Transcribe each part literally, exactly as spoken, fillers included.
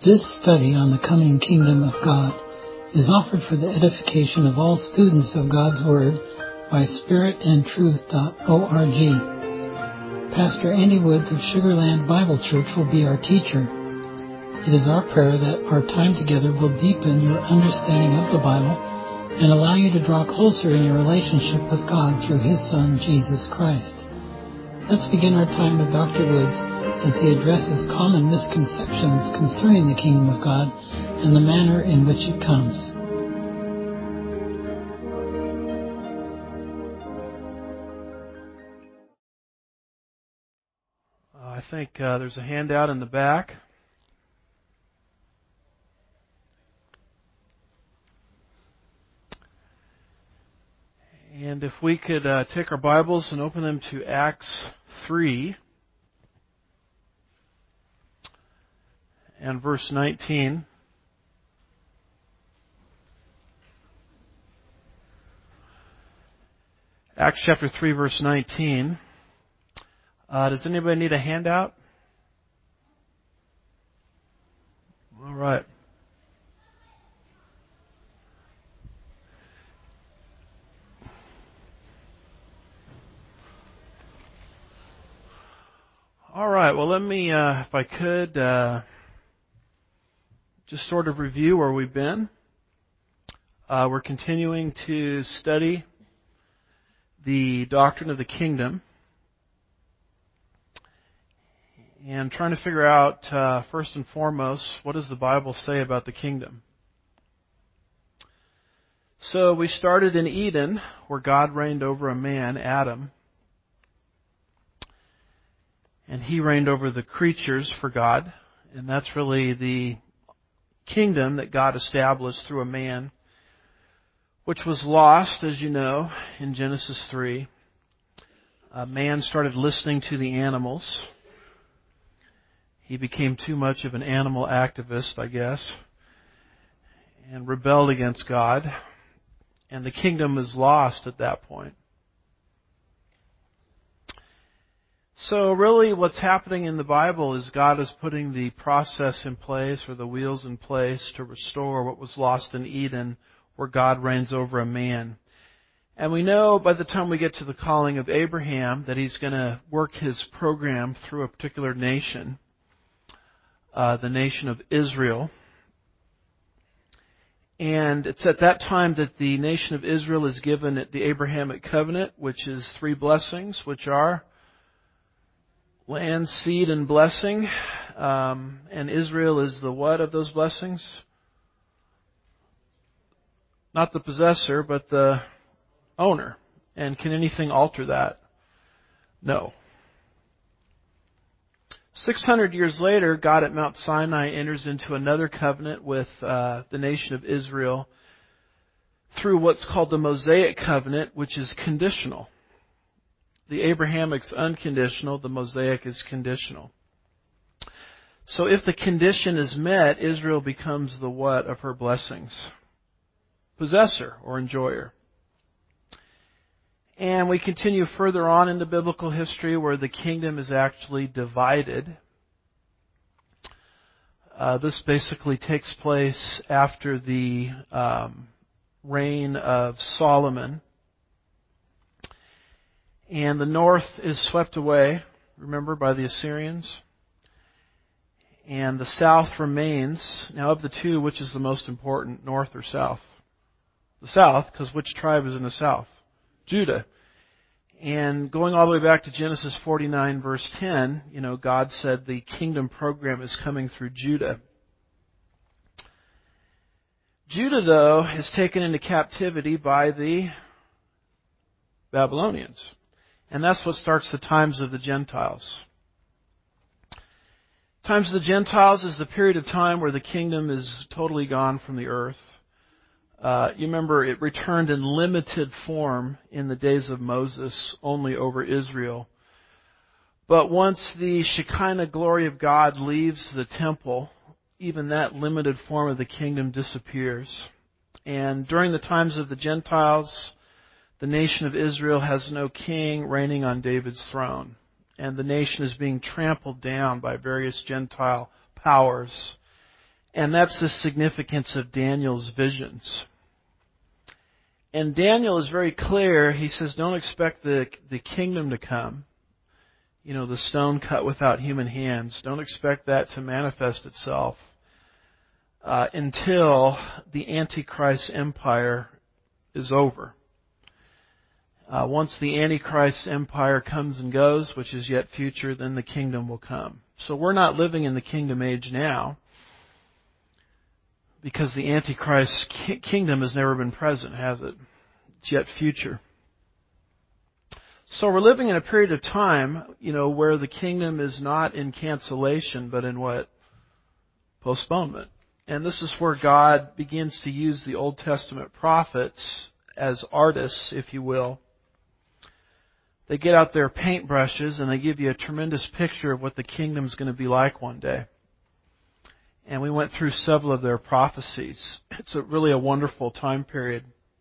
This study on the coming kingdom of God is offered for the edification of all students of God's Word by spirit and truth dot org. Pastor Andy Woods of Sugarland Bible Church will be our teacher. It is our prayer that our time together will deepen your understanding of the Bible and allow you to draw closer in your relationship with God through His Son, Jesus Christ. Let's begin our time with Doctor Woods as he addresses common misconceptions concerning the kingdom of God and the manner in which it comes. I think uh, there's a handout in the back. And if we could uh, take our Bibles and open them to Acts three and verse nineteen. Acts chapter three, verse nineteen. Uh, does anybody need a handout? All right. All right. Well, let me, uh, if I could, uh, just sort of review where we've been. Uh, we're continuing to study the doctrine of the kingdom and trying to figure out, uh, first and foremost, what does the Bible say about the kingdom? So we started in Eden, where God reigned over a man, Adam, and he reigned over the creatures for God, and that's really the kingdom that God established through a man, which was lost, as you know, in Genesis three. A man started listening to the animals. He became too much of an animal activist, I guess, and rebelled against God, and the kingdom was lost at that point. So really what's happening in the Bible is God is putting the process in place, or the wheels in place, to restore what was lost in Eden, where God reigns over a man. And we know by the time we get to the calling of Abraham that He's going to work His program through a particular nation, uh, the nation of Israel. And it's at that time that the nation of Israel is given the Abrahamic covenant, which is three blessings, which are land, seed, and blessing. Um, and Israel is the what of those blessings? Not the possessor, but the owner. And can anything alter that? No. Six hundred years later, God at Mount Sinai enters into another covenant with uh, the nation of Israel through what's called the Mosaic covenant, which is conditional. The Abrahamic's unconditional, the Mosaic is conditional. So if the condition is met, Israel becomes the what of her blessings? Possessor or enjoyer. And we continue further on into biblical history where the kingdom is actually divided. Uh, this basically takes place after the um, reign of Solomon. And the north is swept away, remember, by the Assyrians. And the south remains. Now, of the two, which is the most important, north or south? The south, because which tribe is in the south? Judah. And going all the way back to Genesis forty-nine, verse ten, you know, God said the kingdom program is coming through Judah. Judah, though, is taken into captivity by the Babylonians. And that's what starts the times of the Gentiles. Times of the Gentiles is the period of time where the kingdom is totally gone from the earth. Uh, you remember it returned in limited form in the days of Moses, only over Israel. But once the Shekinah glory of God leaves the temple, even that limited form of the kingdom disappears. And during the times of the Gentiles, the nation of Israel has no king reigning on David's throne. And the nation is being trampled down by various Gentile powers. And that's the significance of Daniel's visions. And Daniel is very clear. He says, don't expect the, the kingdom to come. You know, the stone cut without human hands. Don't expect that to manifest itself uh, until the Antichrist empire is over. Uh, once the Antichrist empire comes and goes, which is yet future, then the kingdom will come. So we're not living in the kingdom age now, because the Antichrist ki- kingdom has never been present, has it? It's yet future. So we're living in a period of time, you know, where the kingdom is not in cancellation, but in what? Postponement. And this is where God begins to use the Old Testament prophets as artists, if you will. They get out their paintbrushes and they give you a tremendous picture of what the kingdom's going to be like one day. And we went through several of their prophecies. It's a, really a wonderful time period.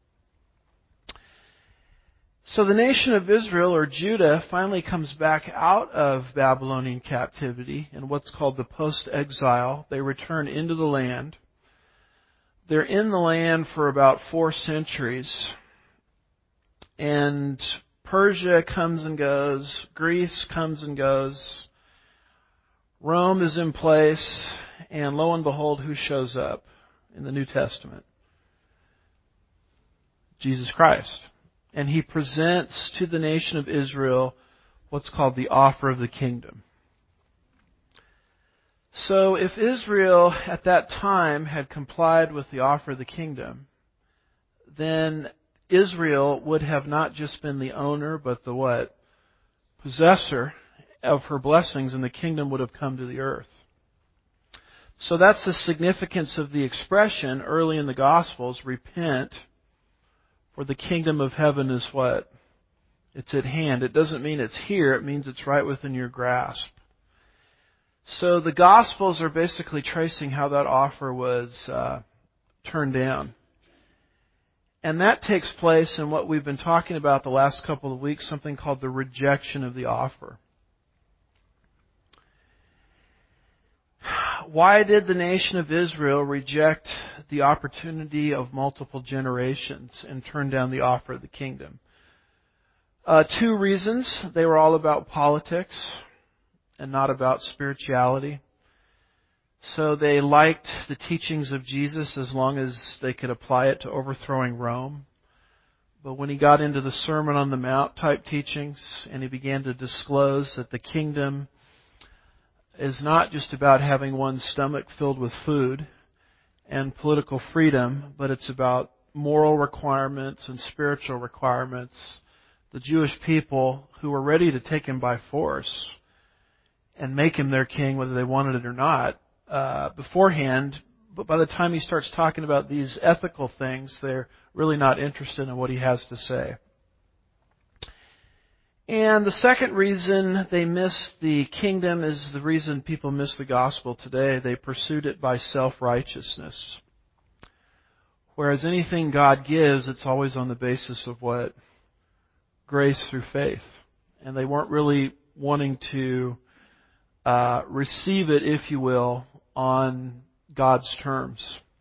So the nation of Israel, or Judah, finally comes back out of Babylonian captivity in what's called the post-exile. They return into the land. They're in the land for about four centuries. And Persia comes and goes. Greece comes and goes. Rome is in place. And lo and behold, who shows up in the New Testament? Jesus Christ. And He presents to the nation of Israel what's called the offer of the kingdom. So if Israel at that time had complied with the offer of the kingdom, then Israel would have not just been the owner, but the what? Possessor of her blessings, and the kingdom would have come to the earth. So that's the significance of the expression early in the Gospels, repent, for the kingdom of heaven is what? It's at hand. It doesn't mean it's here, it means it's right within your grasp. So the Gospels are basically tracing how that offer was uh, turned down. And that takes place in what we've been talking about the last couple of weeks, something called the rejection of the offer. Why did the nation of Israel reject the opportunity of multiple generations and turn down the offer of the kingdom? Uh, two reasons. They were all about politics and not about spirituality. So they liked the teachings of Jesus as long as they could apply it to overthrowing Rome. But when He got into the Sermon on the Mount type teachings and He began to disclose that the kingdom is not just about having one's stomach filled with food and political freedom, but it's about moral requirements and spiritual requirements. The Jewish people who were ready to take Him by force and make Him their king, whether they wanted it or not, uh, beforehand, but by the time He starts talking about these ethical things, they're really not interested in what He has to say. And the second reason they missed the kingdom is the reason people miss the gospel today. They pursued it by self-righteousness. Whereas anything God gives, it's always on the basis of what? Grace through faith. And they weren't really wanting to uh, receive it, if you will, on God's terms.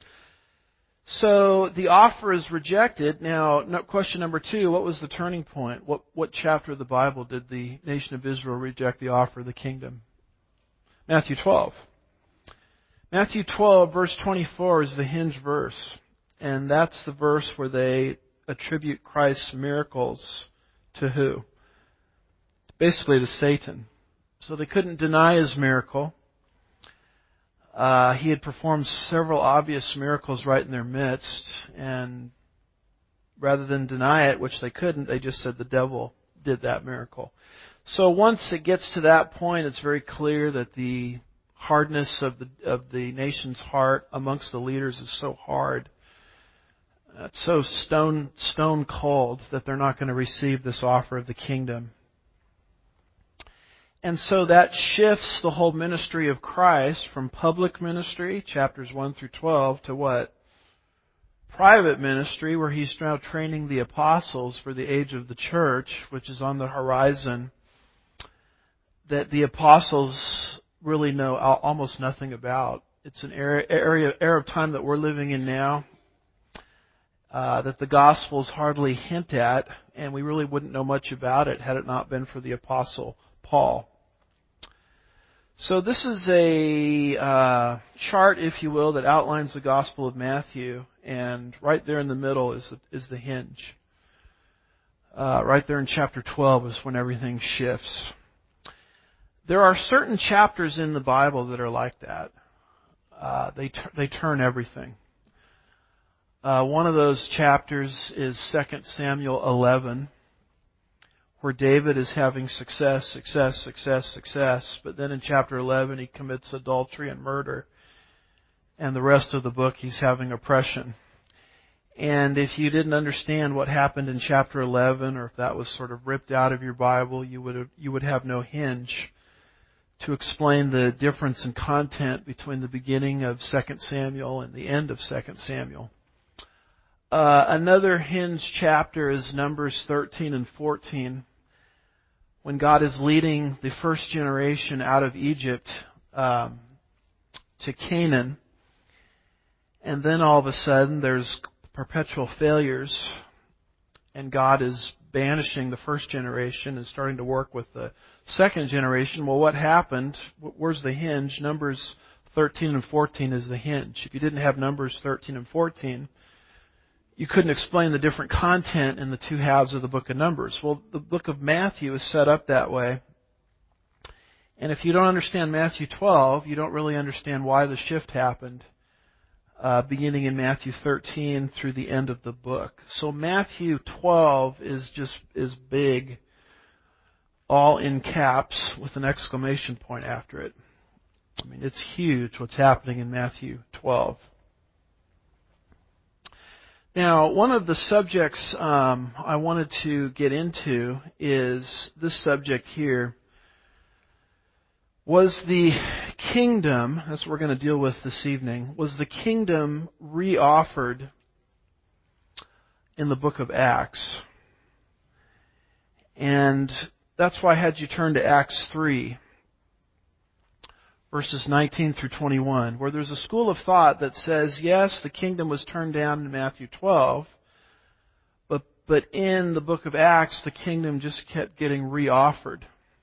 So the offer is rejected. Now, question number two, what was the turning point? What what chapter of the Bible did the nation of Israel reject the offer of the kingdom? Matthew twelve. Matthew twelve, verse twenty-four is the hinge verse. And that's the verse where they attribute Christ's miracles to who? Basically to Satan. So they couldn't deny His miracle. Uh, he had performed several obvious miracles right in their midst, and rather than deny it, which they couldn't, they just said the devil did that miracle. So once it gets to that point, it's very clear that the hardness of the of the nation's heart amongst the leaders is so hard, it's so stone stone cold that they're not going to receive this offer of the kingdom. And so that shifts the whole ministry of Christ from public ministry, chapters one through twelve, to what? Private ministry, where He's now training the apostles for the age of the church, which is on the horizon, that the apostles really know almost nothing about. It's an area, area, era of time that we're living in now uh, that the Gospels hardly hint at, and we really wouldn't know much about it had it not been for the Apostle Paul. So this is a uh, chart, if you will, that outlines the Gospel of Matthew, and right there in the middle is the, is the hinge. Uh, right there in chapter twelve is when everything shifts. There are certain chapters in the Bible that are like that. Uh, they t- they turn everything. Uh, one of those chapters is Second Samuel eleven, where David is having success, success, success, success, but then in chapter eleven he commits adultery and murder, and the rest of the book he's having oppression. And if you didn't understand what happened in chapter eleven, or if that was sort of ripped out of your Bible, you would have, you would have no hinge to explain the difference in content between the beginning of Second Samuel and the end of Second Samuel. Uh, another hinge chapter is Numbers thirteen and fourteen, when God is leading the first generation out of Egypt um, to Canaan, and then all of a sudden there's perpetual failures, and God is banishing the first generation and starting to work with the second generation. Well, what happened? Where's the hinge? Numbers thirteen and fourteen is the hinge. If you didn't have Numbers thirteen and fourteen, you couldn't explain the different content in the two halves of the book of Numbers. Well, the book of Matthew is set up that way. And if you don't understand Matthew twelve, you don't really understand why the shift happened, uh, beginning in Matthew thirteen through the end of the book. So Matthew twelve is just is big, all in caps with an exclamation point after it. I mean, it's huge what's happening in Matthew twelve. Now, one of the subjects um, I wanted to get into is this subject here. Was the kingdom, that's what we're going to deal with this evening, was the kingdom reoffered in the book of Acts? And that's why I had you turn to Acts three, verses nineteen through twenty-one, where there's a school of thought that says, yes, the kingdom was turned down in Matthew twelve, but, but in the book of Acts, the kingdom just kept getting reoffered.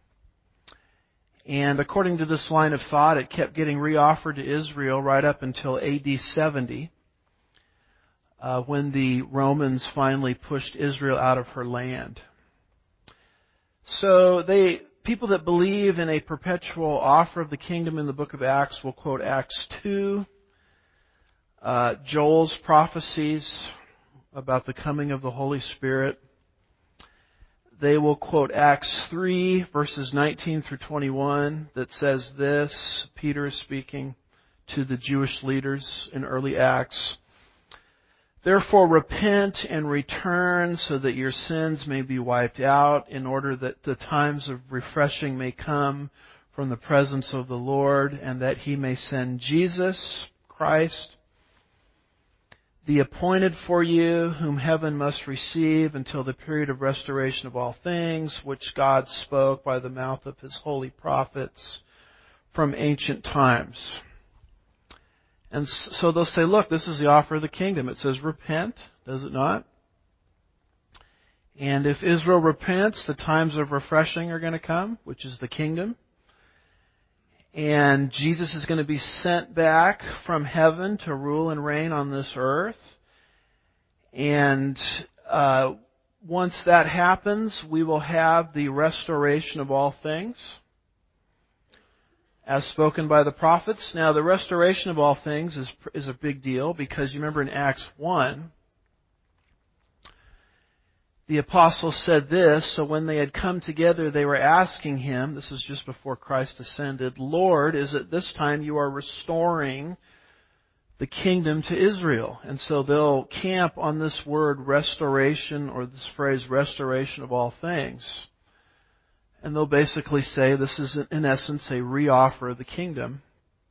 And according to this line of thought, it kept getting reoffered to Israel right up until A D seventy, uh, when the Romans finally pushed Israel out of her land. So they, people that believe in a perpetual offer of the kingdom in the book of Acts will quote Acts two, uh, Joel's prophecies about the coming of the Holy Spirit. They will quote Acts three, verses nineteen through twenty-one, that says this. Peter is speaking to the Jewish leaders in early Acts. Therefore repent and return so that your sins may be wiped out, in order that the times of refreshing may come from the presence of the Lord, and that He may send Jesus Christ, the appointed for you, whom heaven must receive until the period of restoration of all things, which God spoke by the mouth of His holy prophets from ancient times. And so they'll say, look, this is the offer of the kingdom. It says repent, does it not? And if Israel repents, the times of refreshing are going to come, which is the kingdom. And Jesus is going to be sent back from heaven to rule and reign on this earth. And uh, once that happens, we will have the restoration of all things, as spoken by the prophets. Now, the restoration of all things is is a big deal, because you remember in Acts one, the apostles said this, so when they had come together, they were asking Him, this is just before Christ ascended, Lord, is it this time you are restoring the kingdom to Israel? And so they'll camp on this word restoration, or this phrase restoration of all things. And they'll basically say this is, in essence, a reoffer of the kingdom.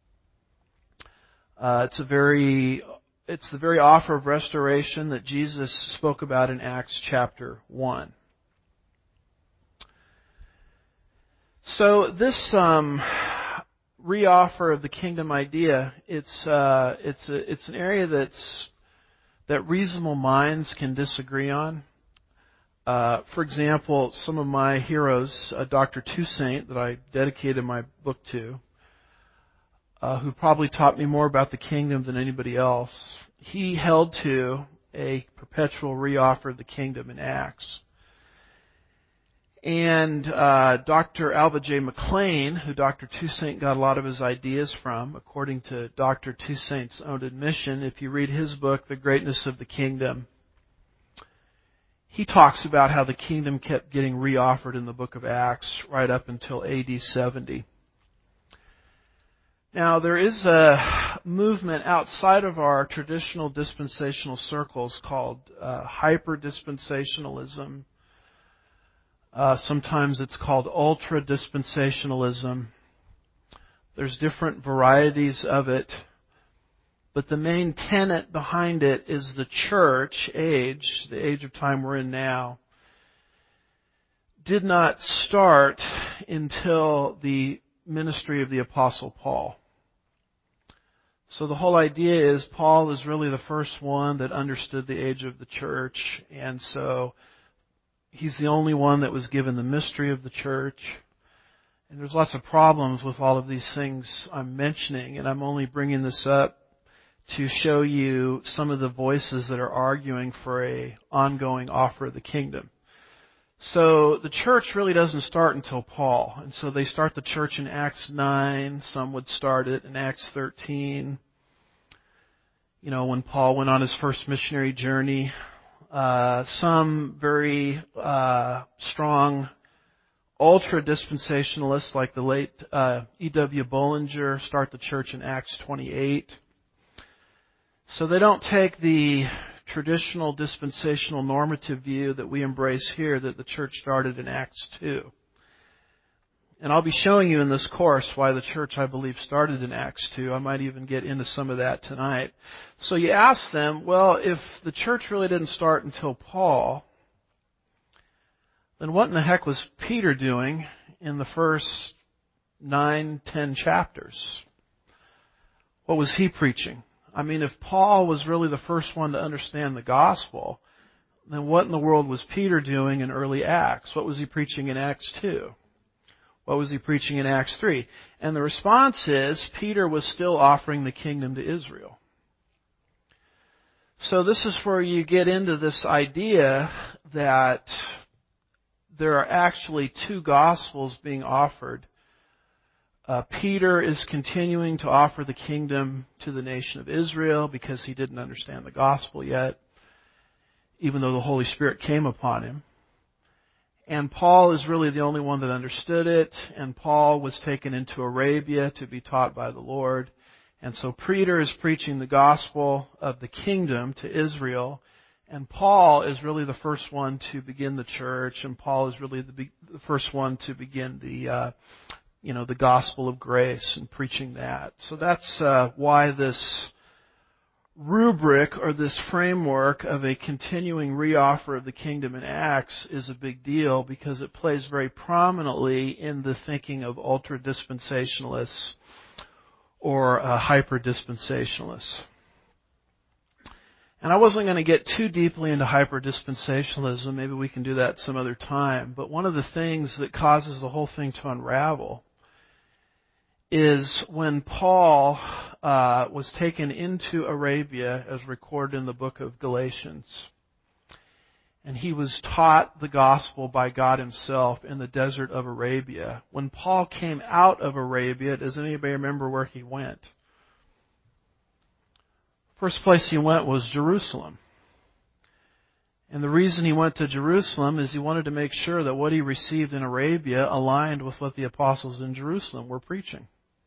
Uh, it's a very, it's the very offer of restoration that Jesus spoke about in Acts chapter one. So this um, reoffer of the kingdom idea, it's uh, it's a, it's an area that's that reasonable minds can disagree on. Uh, for example, some of my heroes, uh, Doctor Toussaint, that I dedicated my book to, uh, who probably taught me more about the kingdom than anybody else, he held to a perpetual reoffer of the kingdom in Acts. And uh, Doctor Alva J. McLean, who Doctor Toussaint got a lot of his ideas from, according to Doctor Toussaint's own admission, if you read his book, The Greatness of the Kingdom, he talks about how the kingdom kept getting reoffered in the book of Acts right up until A D seventy. Now, there is a movement outside of our traditional dispensational circles called uh, hyper-dispensationalism. Uh, sometimes it's called ultra-dispensationalism. There's different varieties of it. But the main tenet behind it is the church age, the age of time we're in now, did not start until the ministry of the Apostle Paul. So the whole idea is Paul is really the first one that understood the age of the church, and so he's the only one that was given the mystery of the church. And there's lots of problems with all of these things I'm mentioning, and I'm only bringing this up to show you some of the voices that are arguing for a ongoing offer of the kingdom. So the church really doesn't start until Paul. And so they start the church in Acts nine. Some would start it in Acts thirteen. You know, when Paul went on his first missionary journey. Uh, some very uh, strong ultra-dispensationalists like the late uh, E W Bullinger start the church in Acts twenty-eight. So they don't take the traditional dispensational normative view that we embrace here, that the church started in Acts two. And I'll be showing you in this course why the church, I believe, started in Acts two. I might even get into some of that tonight. So you ask them, well, if the church really didn't start until Paul, then what in the heck was Peter doing in the first nine, ten chapters? What was he preaching? I mean, if Paul was really the first one to understand the gospel, then what in the world was Peter doing in early Acts? What was he preaching in Acts two? What was he preaching in Acts three? And the response is, Peter was still offering the kingdom to Israel. So this is where you get into this idea that there are actually two gospels being offered. Uh, Peter is continuing to offer the kingdom to the nation of Israel because he didn't understand the gospel yet, even though the Holy Spirit came upon him. And Paul is really the only one that understood it, and Paul was taken into Arabia to be taught by the Lord. And so Peter is preaching the gospel of the kingdom to Israel, and Paul is really the first one to begin the church, and Paul is really the, be- the first one to begin the uh, you know, the gospel of grace and preaching that. So that's uh, why this rubric or this framework of a continuing reoffer of the kingdom in Acts is a big deal because it plays very prominently in the thinking of ultra-dispensationalists or uh, hyper-dispensationalists. And I wasn't going to get too deeply into hyper-dispensationalism. Maybe we can do that some other time. But one of the things that causes the whole thing to unravel is when Paul uh, was taken into Arabia, as recorded in the book of Galatians, and he was taught the gospel by God himself in the desert of Arabia. When Paul came out of Arabia, does anybody remember where he went? First place he went was Jerusalem. And the reason he went to Jerusalem is he wanted to make sure that what he received in Arabia aligned with what the apostles in Jerusalem were preaching.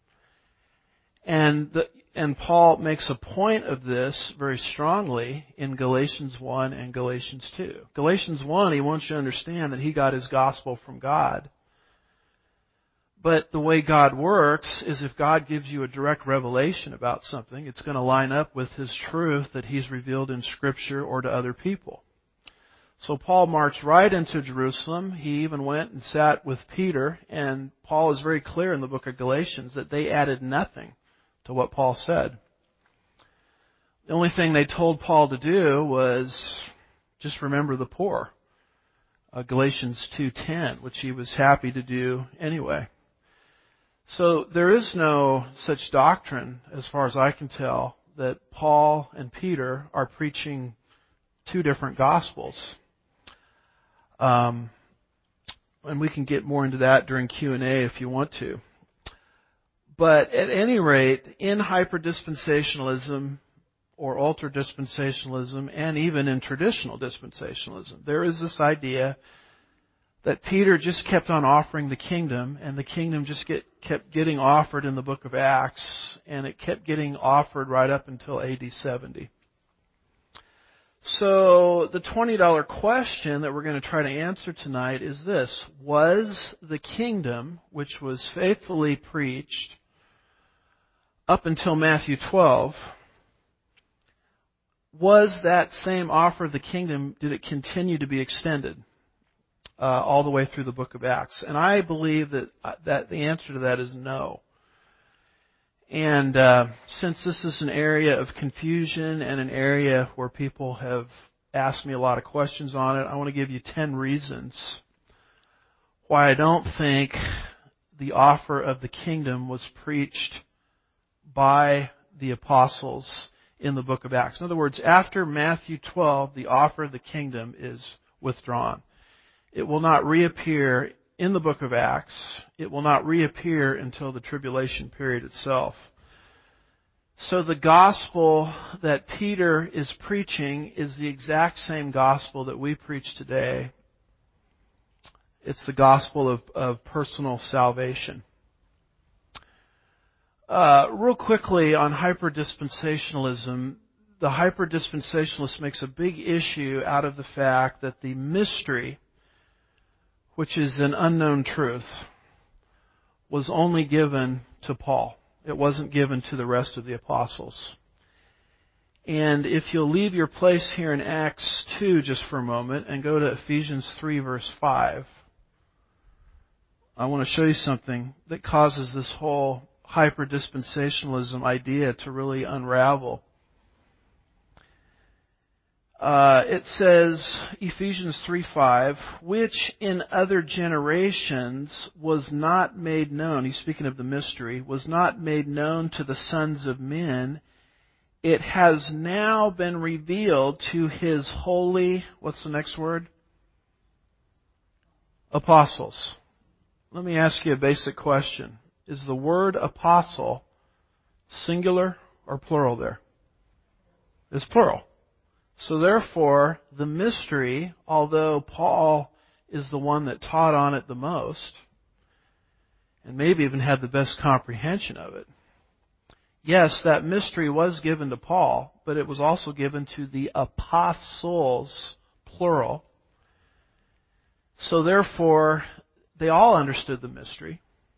And the, and Paul makes a point of this very strongly in Galatians one and Galatians two. Galatians one, he wants you to understand that he got his gospel from God. But the way God works is if God gives you a direct revelation about something, it's going to line up with His truth that He's revealed in Scripture or to other people. So Paul marched right into Jerusalem. He even went and sat with Peter, and Paul is very clear in the book of Galatians that they added nothing to what Paul said. The only thing they told Paul to do was just remember the poor. Uh, Galatians two ten, which he was happy to do anyway. So there is no such doctrine, as far as I can tell, that Paul and Peter are preaching two different gospels. Um, and we can get more into that during Q and A if you want to. But at any rate, in hyper-dispensationalism or ultra-dispensationalism, and even in traditional dispensationalism, there is this idea that Peter just kept on offering the kingdom, and the kingdom just get, kept getting offered in the book of Acts, and it kept getting offered right up until A D seventy. So the twenty dollar question that we're going to try to answer tonight is this: was the kingdom, which was faithfully preached up until Matthew twelve, was that same offer of the kingdom, did it continue to be extended uh, all the way through the book of Acts? And I believe that that the answer to that is no. And uh, since this is an area of confusion and an area where people have asked me a lot of questions on it, I want to give you ten reasons why I don't think the offer of the kingdom was preached by the apostles in the book of Acts. In other words, after Matthew twelve, the offer of the kingdom is withdrawn. It will not reappear in the book of Acts. It will not reappear until the tribulation period itself. So the gospel that Peter is preaching is the exact same gospel that we preach today. It's the gospel of, of personal salvation. Uh, real quickly on hyper-dispensationalism, the hyper-dispensationalist makes a big issue out of the fact that the mystery, which is an unknown truth, was only given to Paul. It wasn't given to the rest of the apostles. And if you'll leave your place here in Acts two just for a moment and go to Ephesians three verse five, I want to show you something that causes this whole hyper-dispensationalism idea to really unravel. Uh, it says, Ephesians three five, which in other generations was not made known, he's speaking of the mystery, was not made known to the sons of men. It has now been revealed to His holy, what's the next word? Apostles. Let me ask you a basic question. Is the word apostle singular or plural there? It's plural. So therefore, the mystery, although Paul is the one that taught on it the most, and maybe even had the best comprehension of it, yes, that mystery was given to Paul, but it was also given to the apostles, plural. So therefore, they all understood the mystery.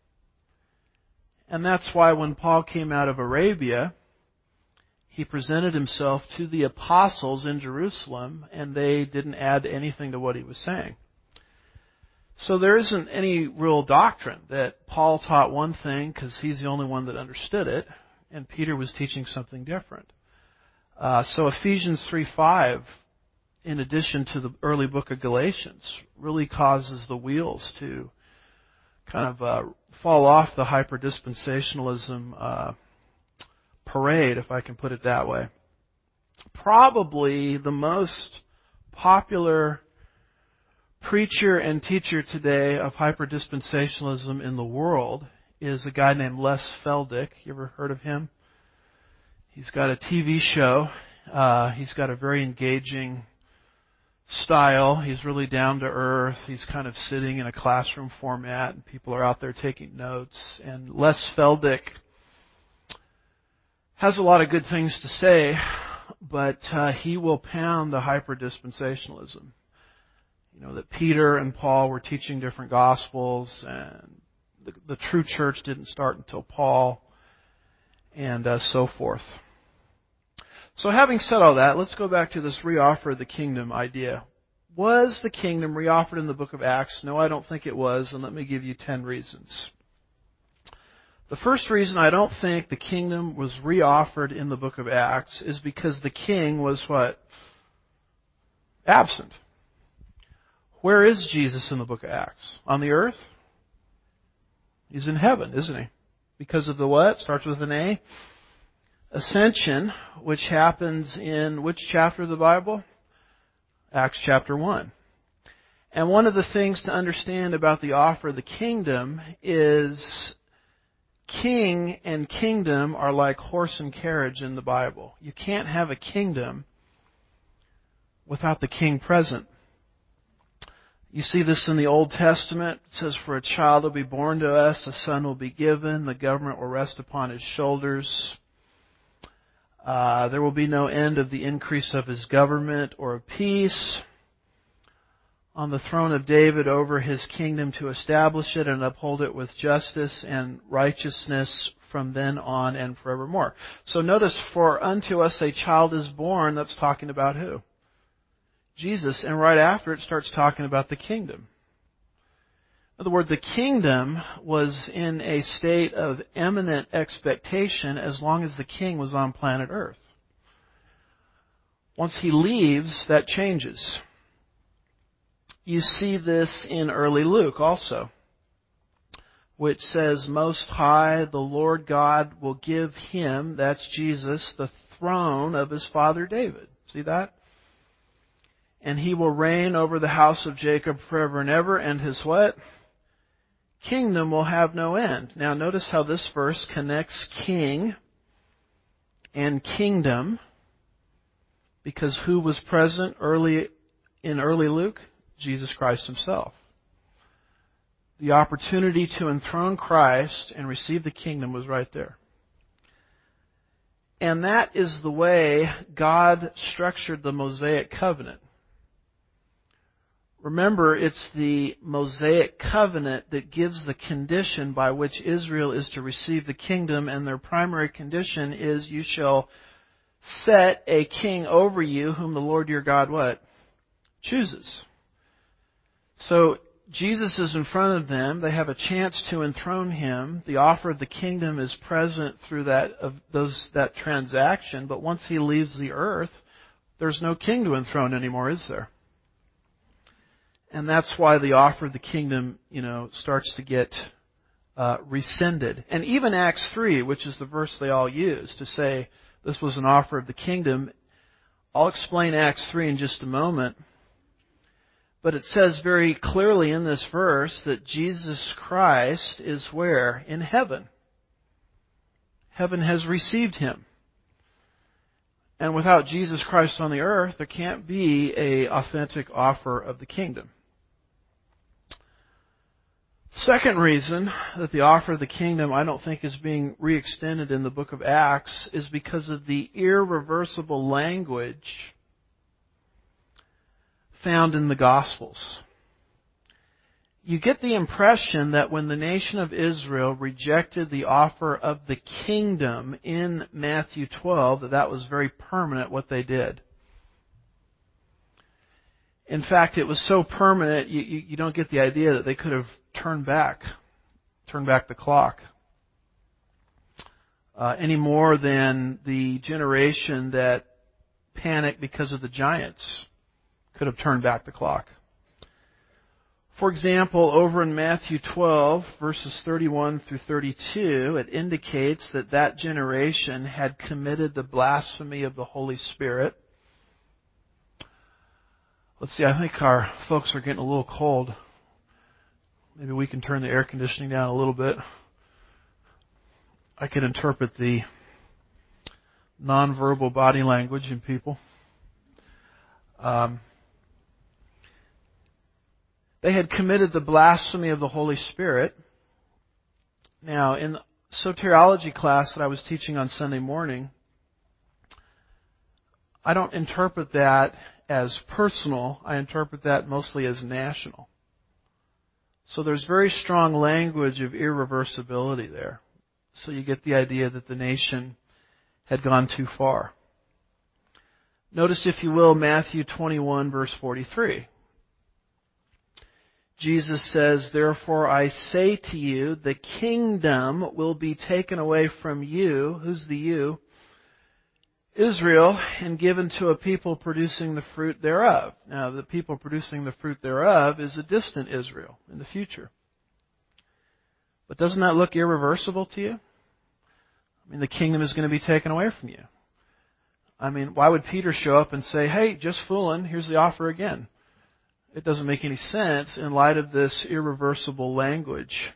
And that's why when Paul came out of Arabia, he presented himself to the apostles in Jerusalem, and they didn't add anything to what he was saying. So there isn't any real doctrine that Paul taught one thing because he's the only one that understood it, and Peter was teaching something different. Uh, so Ephesians three five, in addition to the early book of Galatians, really causes the wheels to kind of uh, fall off the hyper-dispensationalism uh parade, if I can put it that way. Probably the most popular preacher and teacher today of hyper-dispensationalism in the world is a guy named Les Feldick. You ever heard of him? He's got a T V show. Uh, he's got a very engaging style. He's really down to earth. He's kind of sitting in a classroom format, and people are out there taking notes. And Les Feldick has a lot of good things to say, but uh, he will pound the hyper-dispensationalism. You know, that Peter and Paul were teaching different gospels, and the, the true church didn't start until Paul, and uh, so forth. So having said all that, let's go back to this reoffer of the kingdom idea. Was the kingdom reoffered in the book of Acts? No, I don't think it was, and let me give you ten reasons. The first reason I don't think the kingdom was reoffered in the book of Acts is because the king was what? Absent. Where is Jesus in the book of Acts? On the earth? He's in heaven, isn't he? Because of the what? Starts with an A. Ascension, which happens in which chapter of the Bible? Acts chapter one. And one of the things to understand about the offer of the kingdom is king and kingdom are like horse and carriage in the Bible. You can't have a kingdom without the king present. You see this in the Old Testament. It says, "For a child will be born to us, a son will be given, the government will rest upon his shoulders. Uh, there will be no end of the increase of his government or of peace on the throne of David over his kingdom to establish it and uphold it with justice and righteousness from then on and forevermore." So notice, "For unto us a child is born," that's talking about who? Jesus. And right after it starts talking about the kingdom. In other words, the kingdom was in a state of imminent expectation as long as the king was on planet Earth. Once he leaves, that changes. You see this in early Luke also, which says, "Most High, the Lord God will give him," that's Jesus, "the throne of his father David." See that? "And he will reign over the house of Jacob forever and ever, and his" what? "Kingdom will have no end." Now notice how this verse connects king and kingdom, because who was present early in early Luke? Jesus Christ himself. The opportunity to enthrone Christ and receive the kingdom was right there. And that is the way God structured the Mosaic covenant. Remember, it's the Mosaic covenant that gives the condition by which Israel is to receive the kingdom, and their primary condition is, "You shall set a king over you whom the Lord your God" what? "Chooses." So Jesus is in front of them. They have a chance to enthrone him. The offer of the kingdom is present through that of those that transaction. But once he leaves the earth, there's no king to enthrone anymore, is there? And that's why the offer of the kingdom, you know, starts to get uh, rescinded. And even Acts three, which is the verse they all use to say this was an offer of the kingdom. I'll explain Acts three in just a moment. But it says very clearly in this verse that Jesus Christ is where? In heaven. Heaven has received him. And without Jesus Christ on the earth, there can't be an authentic offer of the kingdom. Second reason that the offer of the kingdom I don't think is being re-extended in the book of Acts is because of the irreversible language found in the Gospels. You get the impression that when the nation of Israel rejected the offer of the kingdom in Matthew twelve, that that was very permanent what they did. In fact, it was so permanent, you, you, you don't get the idea that they could have turned back, turned back the clock. Uh, any more than the generation that panicked because of the giants could have turned back the clock. For example, over in Matthew twelve, verses thirty-one through thirty-two, it indicates that that generation had committed the blasphemy of the Holy Spirit. Let's see, I think our folks are getting a little cold. Maybe we can turn the air conditioning down a little bit. I can interpret the nonverbal body language in people. Um, they had committed the blasphemy of the Holy Spirit. Now, in the soteriology class that I was teaching on Sunday morning, I don't interpret that as personal. I interpret that mostly as national. So there's very strong language of irreversibility there. So you get the idea that the nation had gone too far. Notice, if you will, Matthew twenty-one, verse forty-three. Jesus says, "Therefore I say to you, the kingdom will be taken away from you." Who's the you? Israel, "and given to a people producing the fruit thereof." Now, the people producing the fruit thereof is a distant Israel in the future. But doesn't that look irreversible to you? I mean, the kingdom is going to be taken away from you. I mean, why would Peter show up and say, "Hey, just fooling, here's the offer again"? It doesn't make any sense in light of this irreversible language.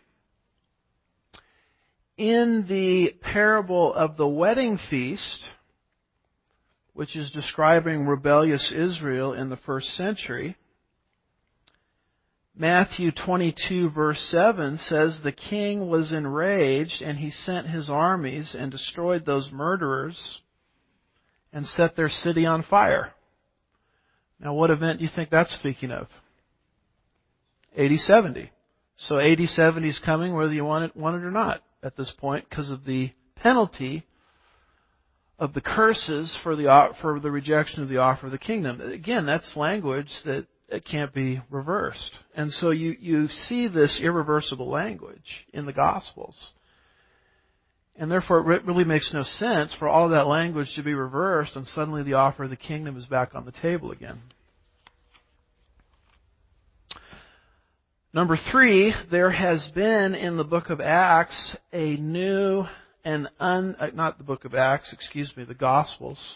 In the parable of the wedding feast, which is describing rebellious Israel in the first century, Matthew twenty-two verse seven says, "The king was enraged, and he sent his armies and destroyed those murderers and set their city on fire." Now, what event do you think that's speaking of? A D seventy. So A D seventy is coming whether you want it, want it or not at this point, because of the penalty of the curses for the for the rejection of the offer of the kingdom. Again, that's language that it can't be reversed. And so you, you see this irreversible language in the Gospels. And therefore it really makes no sense for all of that language to be reversed and suddenly the offer of the kingdom is back on the table again. Number three, there has been in the book of Acts a new and un, not the book of Acts, excuse me, the Gospels,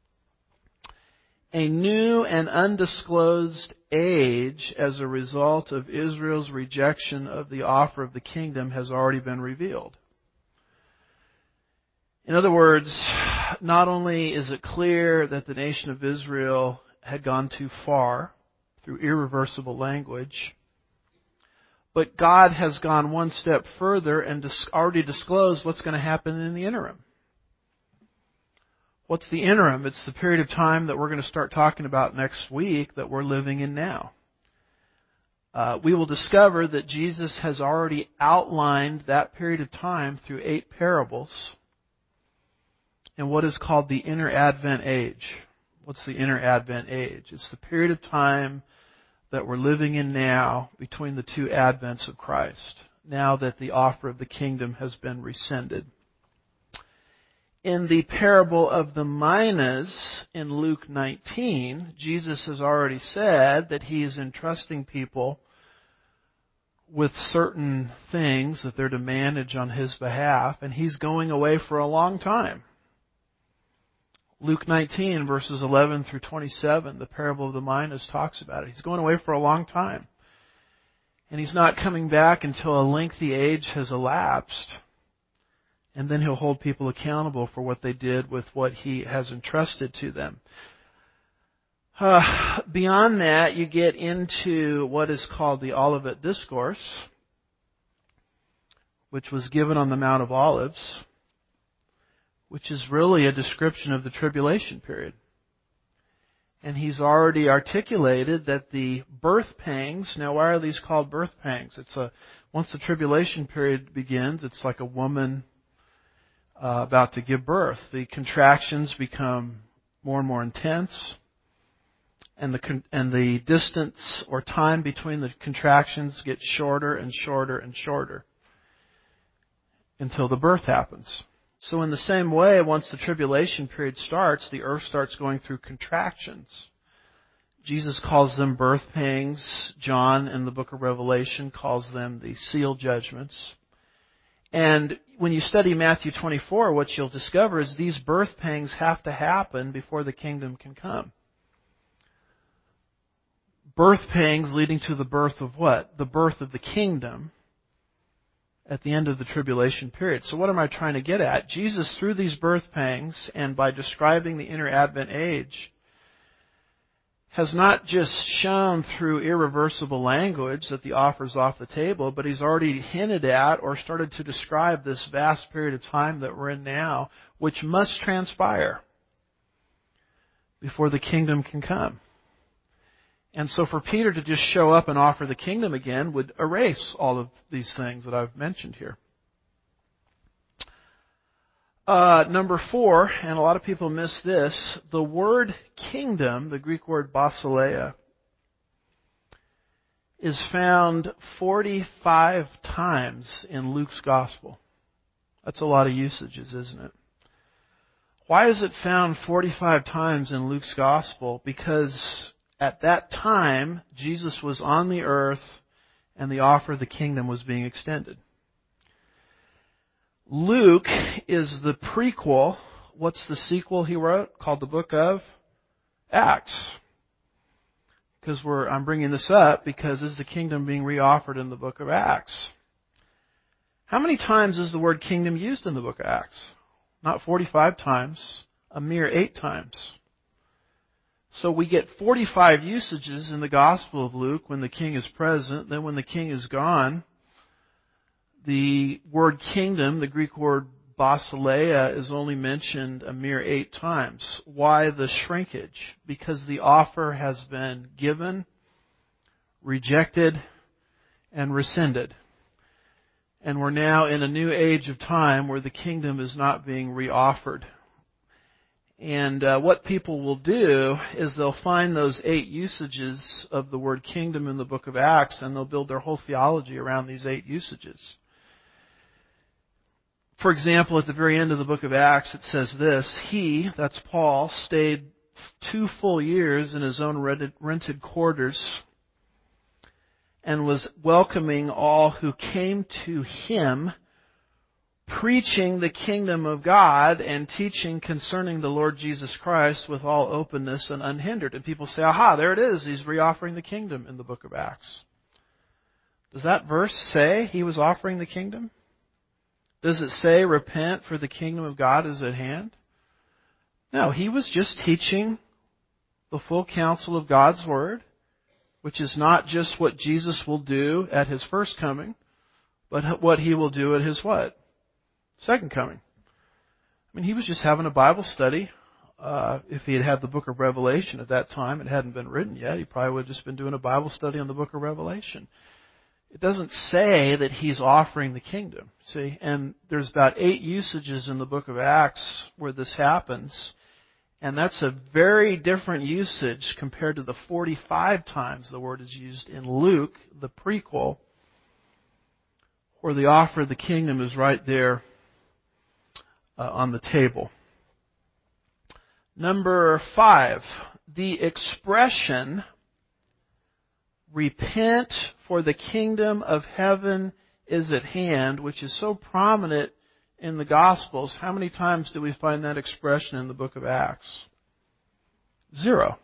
a new and undisclosed age as a result of Israel's rejection of the offer of the kingdom has already been revealed. In other words, not only is it clear that the nation of Israel had gone too far through irreversible language, but God has gone one step further and already disclosed what's going to happen in the interim. What's the interim? It's the period of time that we're going to start talking about next week that we're living in now. Uh, we will discover that Jesus has already outlined that period of time through eight parables in what is called the inner Advent age. What's the inner Advent age? It's the period of time that we're living in now between the two advents of Christ, now that the offer of the kingdom has been rescinded. In the parable of the minas in Luke nineteen, Jesus has already said that He is entrusting people with certain things that they're to manage on His behalf, and He's going away for a long time. Luke nineteen, verses eleven through twenty-seven, the parable of the minas talks about it. He's going away for a long time. And He's not coming back until a lengthy age has elapsed. And then He'll hold people accountable for what they did with what He has entrusted to them. Uh, beyond that, you get into what is called the Olivet Discourse, which was given on the Mount of Olives, which is really a description of the tribulation period. And He's already articulated that the birth pangs, now why are these called birth pangs? It's a, once the tribulation period begins, it's like a woman uh, about to give birth. The contractions become more and more intense, and the and the distance or time between the contractions gets shorter and shorter and shorter until the birth happens. So in the same way, once the tribulation period starts, the earth starts going through contractions. Jesus calls them birth pangs. John in the book of Revelation calls them the seal judgments. And when you study Matthew twenty-four, what you'll discover is these birth pangs have to happen before the kingdom can come. Birth pangs leading to the birth of what? The birth of the kingdom at the end of the tribulation period. So what am I trying to get at? Jesus, through these birth pangs and by describing the inner Advent age, has not just shown through irreversible language that the offer's off the table, but He's already hinted at or started to describe this vast period of time that we're in now, which must transpire before the kingdom can come. And so for Peter to just show up and offer the kingdom again would erase all of these things that I've mentioned here. Uh, number four, and a lot of people miss this, the word kingdom, the Greek word basileia, is found forty-five times in Luke's Gospel. That's a lot of usages, isn't it? Why is it found forty-five times in Luke's Gospel? Because at that time, Jesus was on the earth and the offer of the kingdom was being extended. Luke is the prequel. What's the sequel he wrote? Called the book of Acts. Because we're, I'm bringing this up because is the kingdom being reoffered in the book of Acts. How many times is the word kingdom used in the book of Acts? Not forty-five times, a mere eight times. So we get forty-five usages in the Gospel of Luke when the king is present. Then when the king is gone, the word kingdom, the Greek word basileia, is only mentioned a mere eight times. Why the shrinkage? Because the offer has been given, rejected, and rescinded. And we're now in a new age of time where the kingdom is not being reoffered. And uh, what people will do is they'll find those eight usages of the word kingdom in the book of Acts, and they'll build their whole theology around these eight usages. For example, at the very end of the book of Acts, it says this: He, that's Paul, stayed two full years in his own rented, rented quarters and was welcoming all who came to him, preaching the kingdom of God and teaching concerning the Lord Jesus Christ with all openness and unhindered. And people say, aha, there it is. He's reoffering the kingdom in the book of Acts. Does that verse say he was offering the kingdom? Does it say, repent for the kingdom of God is at hand? No, he was just teaching the full counsel of God's Word, which is not just what Jesus will do at His first coming, but what He will do at His what? Second coming. I mean, he was just having a Bible study. Uh, if he had had the book of Revelation at that time, it hadn't been written yet, he probably would have just been doing a Bible study on the book of Revelation. It doesn't say that he's offering the kingdom, see? And there's about eight usages in the book of Acts where this happens. And that's a very different usage compared to the forty-five times the word is used in Luke, the prequel, where the offer of the kingdom is right there uh, on the table. Number five, the expression, repent for the kingdom of heaven is at hand, which is so prominent in the Gospels. How many times do we find that expression in the book of Acts? Zero.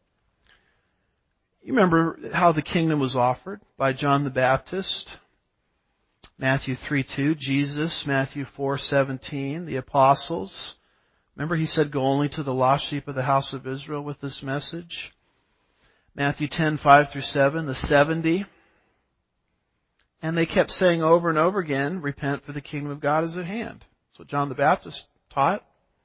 You remember how the kingdom was offered by John the Baptist. Matthew three two, Jesus, Matthew four seventeen, the apostles. Remember he said, go only to the lost sheep of the house of Israel with this message. Matthew ten five through seven, the seventy. And they kept saying over and over again, repent for the kingdom of God is at hand. That's what John the Baptist taught.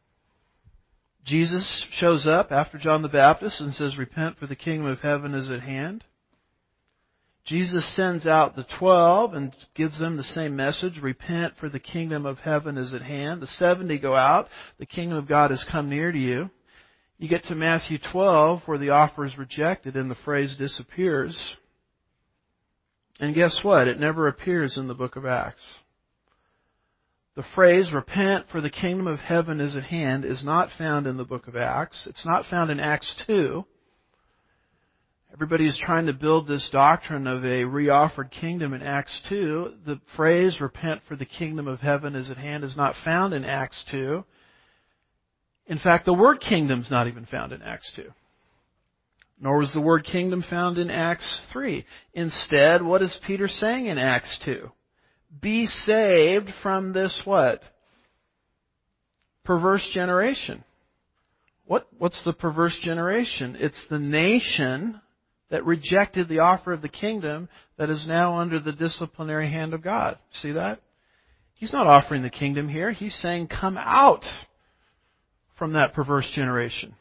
Jesus shows up after John the Baptist and says, repent for the kingdom of heaven is at hand. Jesus sends out the twelve and gives them the same message, repent for the kingdom of heaven is at hand. The seventy go out, the kingdom of God has come near to you. You get to Matthew twelve where the offer is rejected and the phrase disappears. And guess what? It never appears in the book of Acts. The phrase, repent for the kingdom of heaven is at hand, is not found in the book of Acts. It's not found in Acts two. Everybody is trying to build this doctrine of a reoffered kingdom in Acts two. The phrase, repent for the kingdom of heaven is at hand, is not found in Acts two. In fact, the word kingdom is not even found in Acts two. Nor was the word kingdom found in Acts three. Instead, what is Peter saying in Acts two? Be saved from this what? Perverse generation. What, what's the perverse generation? It's the nation that rejected the offer of the kingdom that is now under the disciplinary hand of God. See that? He's not offering the kingdom here. He's saying, come out from that perverse generation.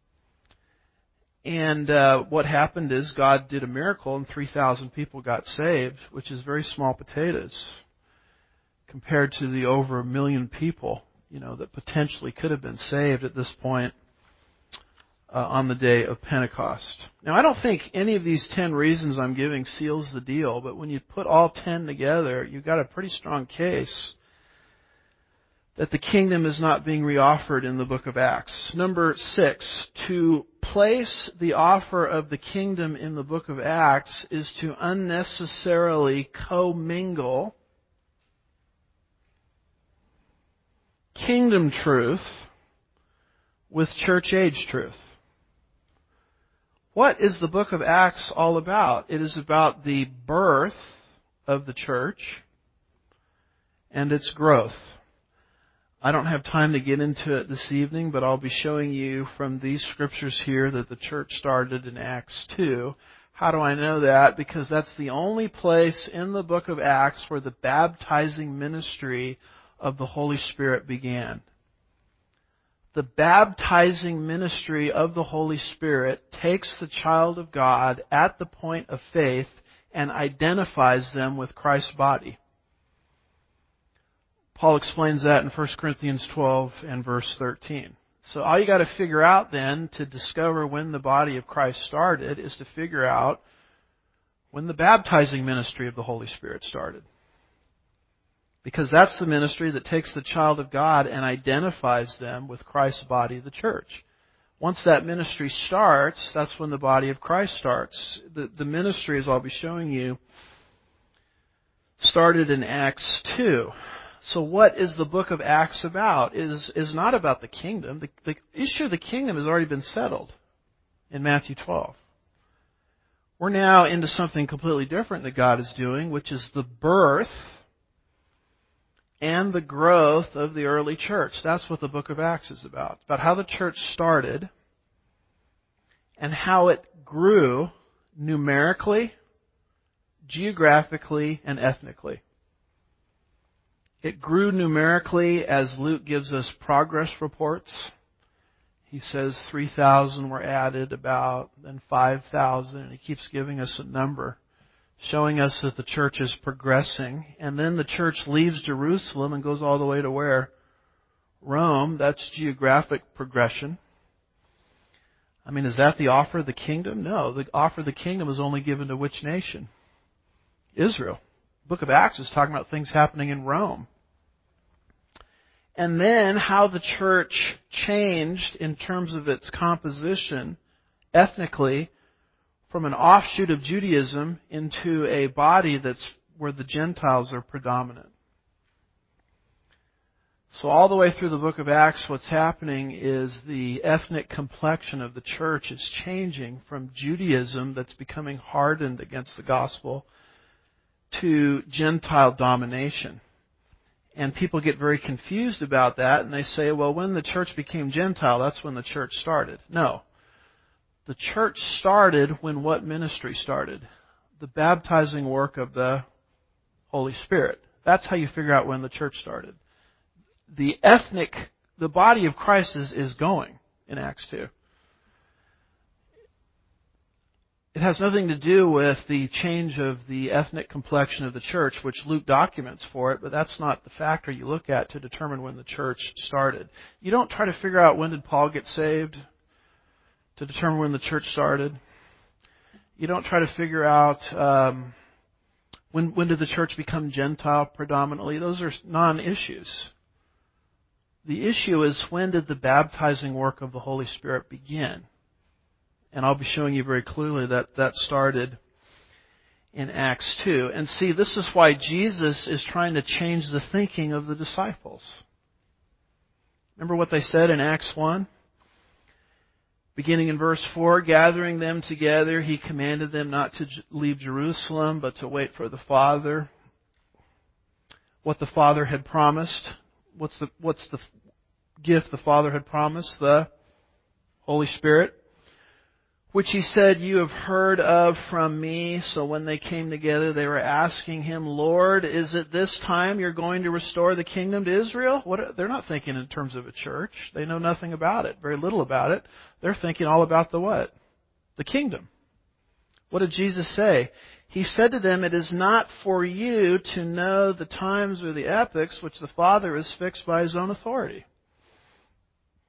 And uh, what happened is God did a miracle and three thousand people got saved, which is very small potatoes compared to the over a million people, you know, that potentially could have been saved at this point uh, on the day of Pentecost. Now, I don't think any of these ten reasons I'm giving seals the deal, but when you put all ten together, you've got a pretty strong case that the kingdom is not being reoffered in the book of Acts. Number six, to place the offer of the kingdom in the book of Acts is to unnecessarily commingle kingdom truth with church age truth. What is the book of Acts all about? It is about the birth of the church and its growth. I don't have time to get into it this evening, but I'll be showing you from these scriptures here that the church started in Acts two. How do I know that? Because that's the only place in the book of Acts where the baptizing ministry of the Holy Spirit began. The baptizing ministry of the Holy Spirit takes the child of God at the point of faith and identifies them with Christ's body. Paul explains that in First Corinthians twelve and verse thirteen. So all you got to figure out then to discover when the body of Christ started is to figure out when the baptizing ministry of the Holy Spirit started. Because that's the ministry that takes the child of God and identifies them with Christ's body, the church. Once that ministry starts, that's when the body of Christ starts. The, the ministry, as I'll be showing you, started in Acts two. So what is the book of Acts about? It is is not about the kingdom. The, the issue of the kingdom has already been settled in Matthew twelve. We're now into something completely different that God is doing, which is the birth and the growth of the early church. That's what the book of Acts is about. It's about how the church started and how it grew numerically, geographically, and ethnically. It grew numerically as Luke gives us progress reports. He says three thousand were added about, then five thousand, and he keeps giving us a number, showing us that the church is progressing. And then the church leaves Jerusalem and goes all the way to where? Rome. That's geographic progression. I mean, is that the offer of the kingdom? No, the offer of the kingdom is only given to which nation? Israel. The book of Acts is talking about things happening in Rome. And then how the church changed in terms of its composition ethnically from an offshoot of Judaism into a body that's where the Gentiles are predominant. So all the way through the book of Acts, what's happening is the ethnic complexion of the church is changing from Judaism that's becoming hardened against the gospel to Gentile domination. And people get very confused about that, and they say, well, when the church became Gentile, that's when the church started. No. The church started when what ministry started? The baptizing work of the Holy Spirit. That's how you figure out when the church started. The ethnic, the body of Christ is, is going in Acts two. It has nothing to do with the change of the ethnic complexion of the church, which Luke documents for it, but that's not the factor you look at to determine when the church started. You don't try to figure out when did Paul get saved to determine when the church started. You don't try to figure out um, when when did the church become Gentile predominantly. Those are non-issues. The issue is when did the baptizing work of the Holy Spirit begin? And I'll be showing you very clearly that that started in Acts two. And see, this is why Jesus is trying to change the thinking of the disciples. Remember what they said in Acts one? Beginning in verse four, gathering them together, he commanded them not to leave Jerusalem, but to wait for the Father. What the Father had promised. What's the, what's the gift the Father had promised? The Holy Spirit. Which he said, you have heard of from me. So when they came together, they were asking him, Lord, is it this time you're going to restore the kingdom to Israel? What, they're not thinking in terms of a church. They know nothing about it, very little about it. They're thinking all about the what? The kingdom. What did Jesus say? He said to them, it is not for you to know the times or the epochs which the Father has fixed by His own authority.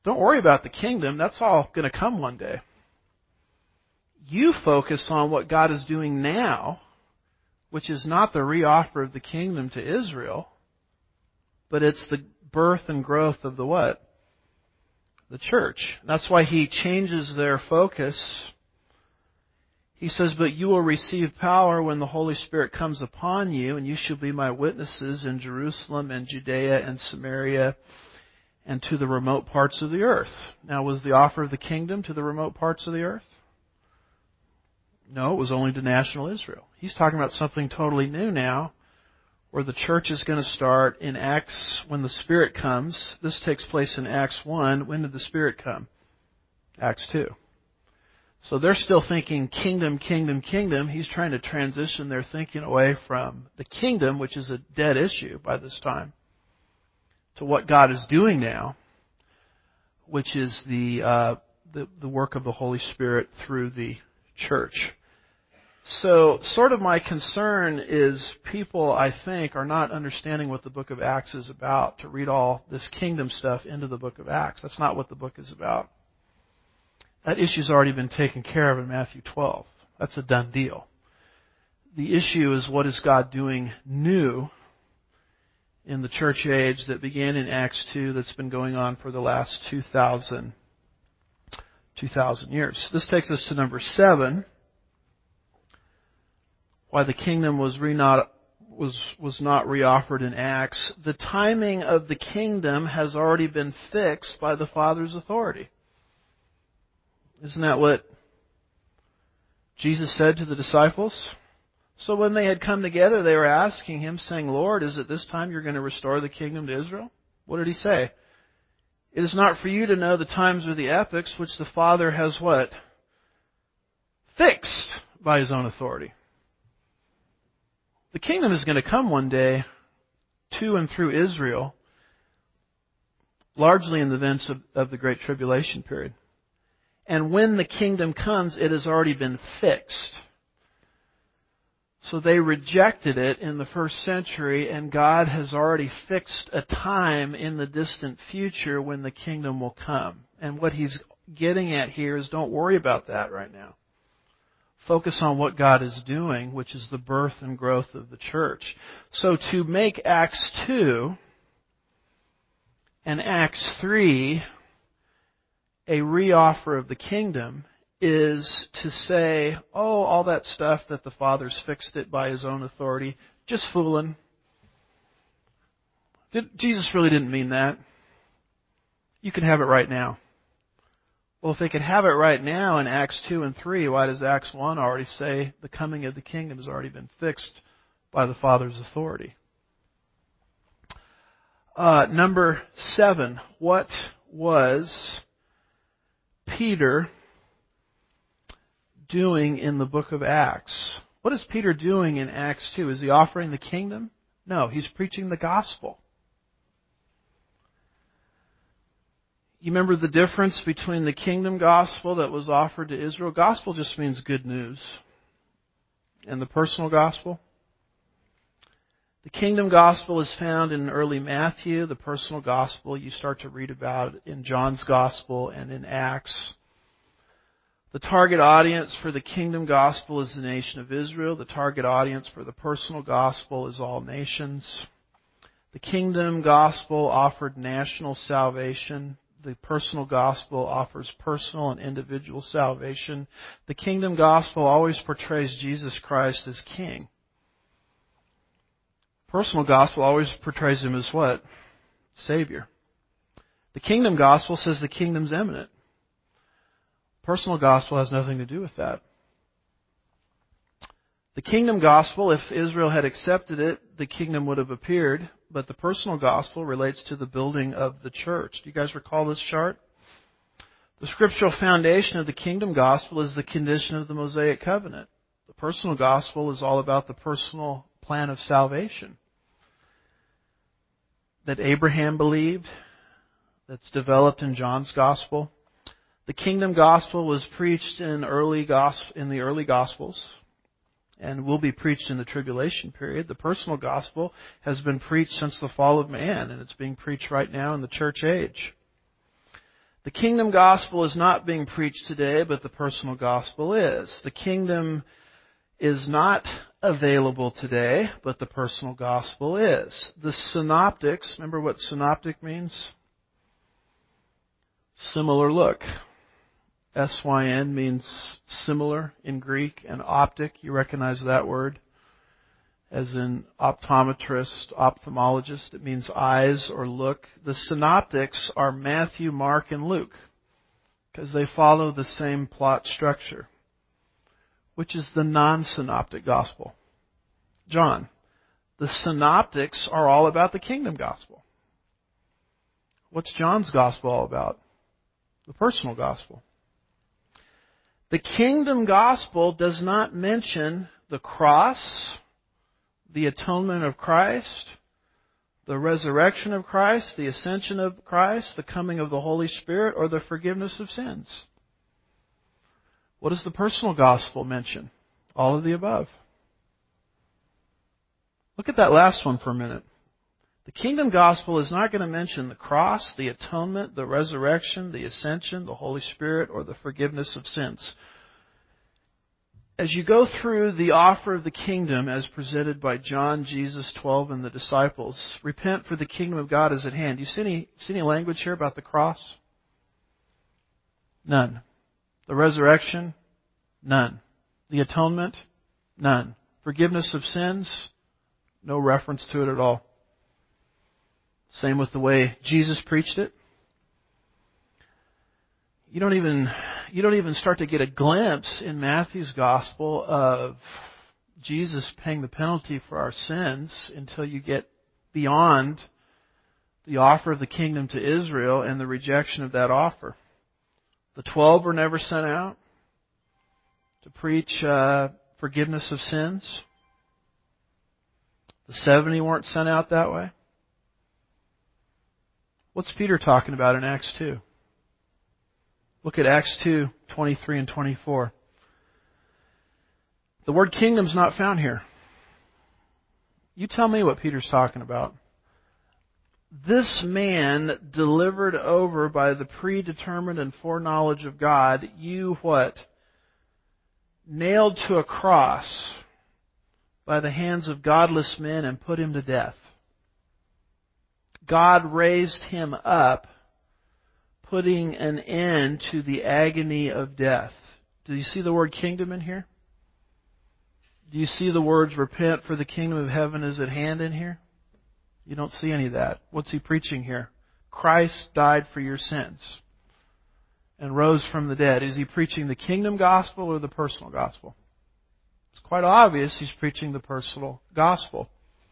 Don't worry about the kingdom. That's all going to come one day. You focus on what God is doing now, which is not the reoffer of the kingdom to Israel, but it's the birth and growth of the what? The church. That's why he changes their focus. He says, but you will receive power when the Holy Spirit comes upon you, and you shall be my witnesses in Jerusalem and Judea and Samaria and to the remote parts of the earth. Now, was the offer of the kingdom to the remote parts of the earth? No, it was only to national Israel. He's talking about something totally new now, where the church is going to start in Acts when the Spirit comes. This takes place in Acts one. When did the Spirit come? Acts two. So they're still thinking kingdom, kingdom, kingdom. He's trying to transition their thinking away from the kingdom, which is a dead issue by this time, to what God is doing now, which is the uh, the, the work of the Holy Spirit through the church. So sort of my concern is people, I think, are not understanding what the book of Acts is about to read all this kingdom stuff into the book of Acts. That's not what the book is about. That issue's already been taken care of in Matthew twelve. That's a done deal. The issue is, what is God doing new in the church age that began in Acts two that's been going on for the last two thousand, two thousand years. This takes us to number seven. Why the kingdom was re not was was not reoffered in Acts. The timing of the kingdom has already been fixed by the Father's authority. Isn't that what Jesus said to the disciples? So when they had come together, they were asking him, saying, Lord, is it this time you're going to restore the kingdom to Israel? What did he say? It is not for you to know the times or the epochs which the Father has what? Fixed by his own authority. The kingdom is going to come one day to and through Israel, largely in the events of, of the Great Tribulation period. And when the kingdom comes, it has already been fixed. So they rejected it in the first century, and God has already fixed a time in the distant future when the kingdom will come. And what he's getting at here is, don't worry about that right now. Focus on what God is doing, which is the birth and growth of the church. So to make Acts two and Acts three a reoffer of the kingdom is to say, oh, all that stuff that the Father's fixed it by his own authority, just fooling. Did, Jesus really didn't mean that. You can have it right now. Well, if they could have it right now in Acts two and three, why does Acts one already say the coming of the kingdom has already been fixed by the Father's authority? Uh, number seven, what was Peter doing in the book of Acts? What is Peter doing in Acts two? Is he offering the kingdom? No, he's preaching the gospel. You remember the difference between the kingdom gospel that was offered to Israel? Gospel just means good news. And the personal gospel? The kingdom gospel is found in early Matthew. The personal gospel you start to read about in John's gospel and in Acts. The target audience for the kingdom gospel is the nation of Israel. The target audience for the personal gospel is all nations. The kingdom gospel offered national salvation. The personal gospel offers personal and individual salvation. The kingdom gospel always portrays Jesus Christ as king. Personal gospel always portrays him as what? Savior. The kingdom gospel says the kingdom's imminent. Personal gospel has nothing to do with that. The kingdom gospel, if Israel had accepted it, the kingdom would have appeared. But the personal gospel relates to the building of the church. Do you guys recall this chart? The scriptural foundation of the kingdom gospel is the condition of the Mosaic covenant. The personal gospel is all about the personal plan of salvation that Abraham believed, that's developed in John's gospel. The kingdom gospel was preached in early gospel, in the early gospels, and will be preached in the tribulation period. The personal gospel has been preached since the fall of man, and it's being preached right now in the church age. The kingdom gospel is not being preached today, but the personal gospel is. The kingdom is not available today, but the personal gospel is. The synoptics, remember what synoptic means? Similar look. S Y N means similar in Greek, and optic, you recognize that word, as in optometrist, ophthalmologist. It means eyes or look. The synoptics are Matthew, Mark, and Luke, because they follow the same plot structure, which is the non-synoptic gospel. John. The synoptics are all about the kingdom gospel. What's John's gospel all about? The personal gospel. The kingdom gospel does not mention the cross, the atonement of Christ, the resurrection of Christ, the ascension of Christ, the coming of the Holy Spirit, or the forgiveness of sins. What does the personal gospel mention? All of the above. Look at that last one for a minute. The kingdom gospel is not going to mention the cross, the atonement, the resurrection, the ascension, the Holy Spirit, or the forgiveness of sins. As you go through the offer of the kingdom as presented by John, Jesus, twelve, and the disciples, repent for the kingdom of God is at hand. You see any, see any language here about the cross? None. The resurrection? None. The atonement? None. Forgiveness of sins? No reference to it at all. Same with the way Jesus preached it. You don't even you don't even start to get a glimpse in Matthew's gospel of Jesus paying the penalty for our sins until you get beyond the offer of the kingdom to Israel and the rejection of that offer. The twelve were never sent out to preach uh, forgiveness of sins. The seventy weren't sent out that way. What's Peter talking about in Acts two? Look at Acts two, twenty-three and twenty-four. The word kingdom's not found here. You tell me what Peter's talking about. This man delivered over by the predetermined and foreknowledge of God, you what? Nailed to a cross by the hands of godless men and put him to death. God raised him up, putting an end to the agony of death. Do you see the word kingdom in here? Do you see the words repent for the kingdom of heaven is at hand in here? You don't see any of that. What's he preaching here? Christ died for your sins and rose from the dead. Is he preaching the kingdom gospel or the personal gospel? It's quite obvious he's preaching the personal gospel.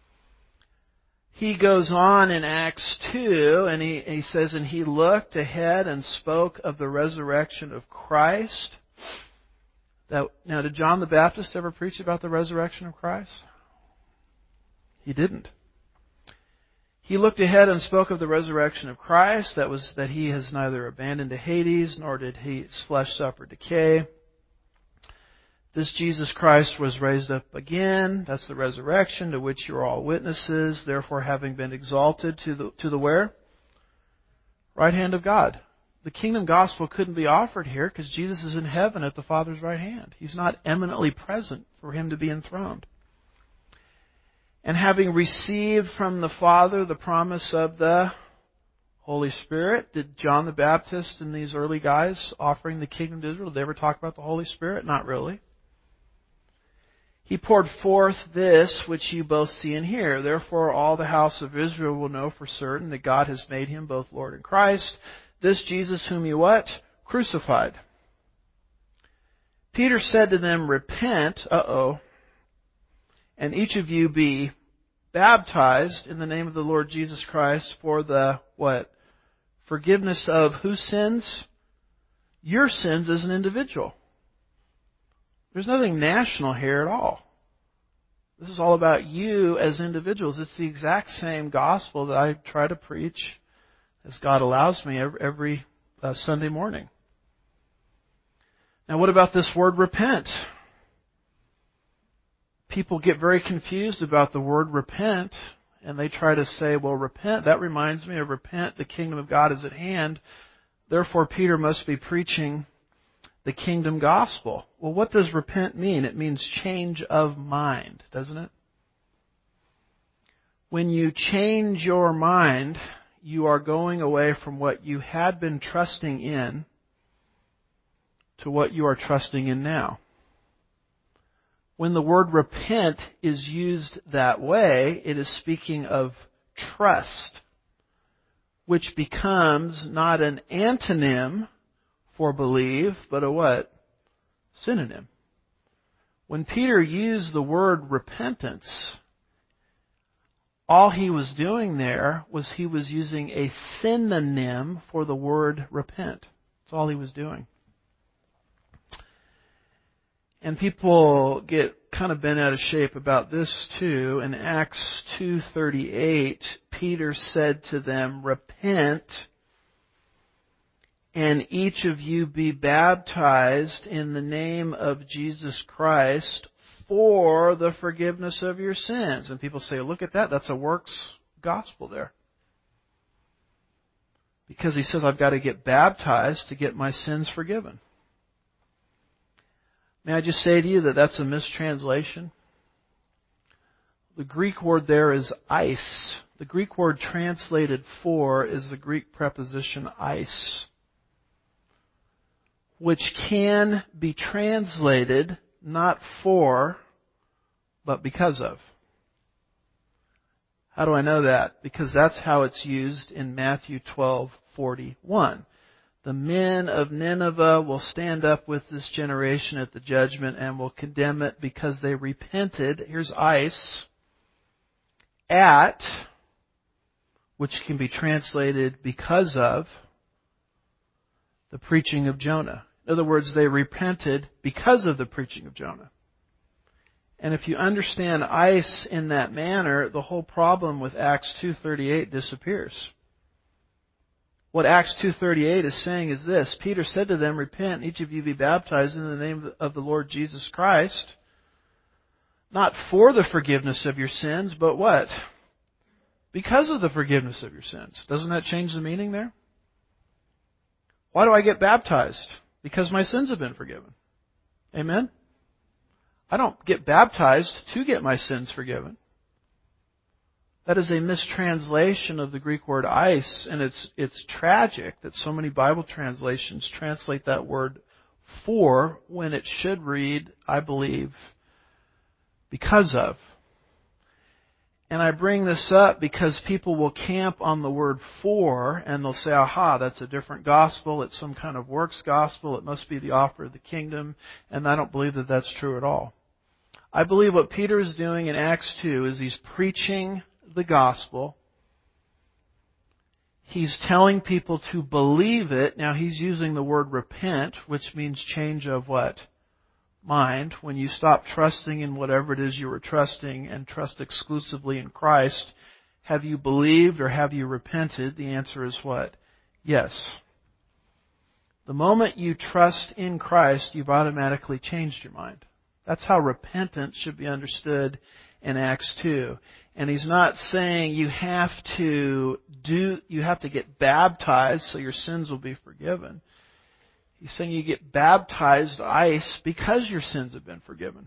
He goes on in Acts two, and he, he says, and he looked ahead and spoke of the resurrection of Christ. That, now, did John the Baptist ever preach about the resurrection of Christ? He didn't. He looked ahead and spoke of the resurrection of Christ, that was that he has neither abandoned to Hades, nor did his flesh suffer decay. This Jesus Christ was raised up again. That's the resurrection to which you are all witnesses. Therefore, having been exalted to the to the where? Right hand of God. The kingdom gospel couldn't be offered here because Jesus is in heaven at the Father's right hand. He's not eminently present for him to be enthroned. And having received from the Father the promise of the Holy Spirit, did John the Baptist and these early guys offering the kingdom to Israel, did they ever talk about the Holy Spirit? Not really. He poured forth this which you both see and hear. Therefore all the house of Israel will know for certain that God has made him both Lord and Christ. This Jesus whom you what? Crucified. Peter said to them, repent, uh-oh, and each of you be baptized in the name of the Lord Jesus Christ for the what? Forgiveness of whose sins? Your sins as an individual. There's nothing national here at all. This is all about you as individuals. It's the exact same gospel that I try to preach as God allows me every, every uh, Sunday morning. Now, what about this word repent? People get very confused about the word repent, and they try to say, well, repent, that reminds me of repent, the kingdom of God is at hand. Therefore, Peter must be preaching the kingdom gospel. Well, what does repent mean? It means change of mind, doesn't it? When you change your mind, you are going away from what you had been trusting in to what you are trusting in now. When the word repent is used that way, it is speaking of trust, which becomes not an antonym for believe, but a what? Synonym. When Peter used the word repentance, all he was doing there was he was using a synonym for the word repent. That's all he was doing. And people get kind of bent out of shape about this too. In Acts two thirty-eight, Peter said to them, "Repent, and each of you be baptized in the name of Jesus Christ for the forgiveness of your sins." And people say, look at that, that's a works gospel there. Because he says, I've got to get baptized to get my sins forgiven. May I just say to you that that's a mistranslation? The Greek word there is eis. The Greek word translated for is the Greek preposition eis, which can be translated not for, but because of. How do I know that? Because that's how it's used in Matthew twelve forty-one. The men of Nineveh will stand up with this generation at the judgment and will condemn it because they repented. Here's eis. At, which can be translated because of, the preaching of Jonah. In other words, they repented because of the preaching of Jonah. And if you understand eis in that manner, the whole problem with Acts two thirty-eight disappears. What Acts two thirty-eight is saying is this: Peter said to them, "Repent, and each of you be baptized in the name of the Lord Jesus Christ, not for the forgiveness of your sins, but what? Because of the forgiveness of your sins." Doesn't that change the meaning there? Why do I get baptized? Because my sins have been forgiven. Amen? I don't get baptized to get my sins forgiven. That is a mistranslation of the Greek word eis, and it's it's tragic that so many Bible translations translate that word for when it should read, I believe, because of. And I bring this up because people will camp on the word for, and they'll say, aha, that's a different gospel, it's some kind of works gospel, it must be the offer of the kingdom, and I don't believe that that's true at all. I believe what Peter is doing in Acts two is he's preaching the gospel. He's telling people to believe it. Now he's using the word repent, which means change of what? Mind. When you stop trusting in whatever it is you were trusting and trust exclusively in Christ, have you believed or have you repented? The answer is what? Yes. The moment you trust in Christ, you've automatically changed your mind. That's how repentance should be understood in Acts two. And he's not saying you have to do, you have to get baptized so your sins will be forgiven. He's saying you get baptized, eis, because your sins have been forgiven.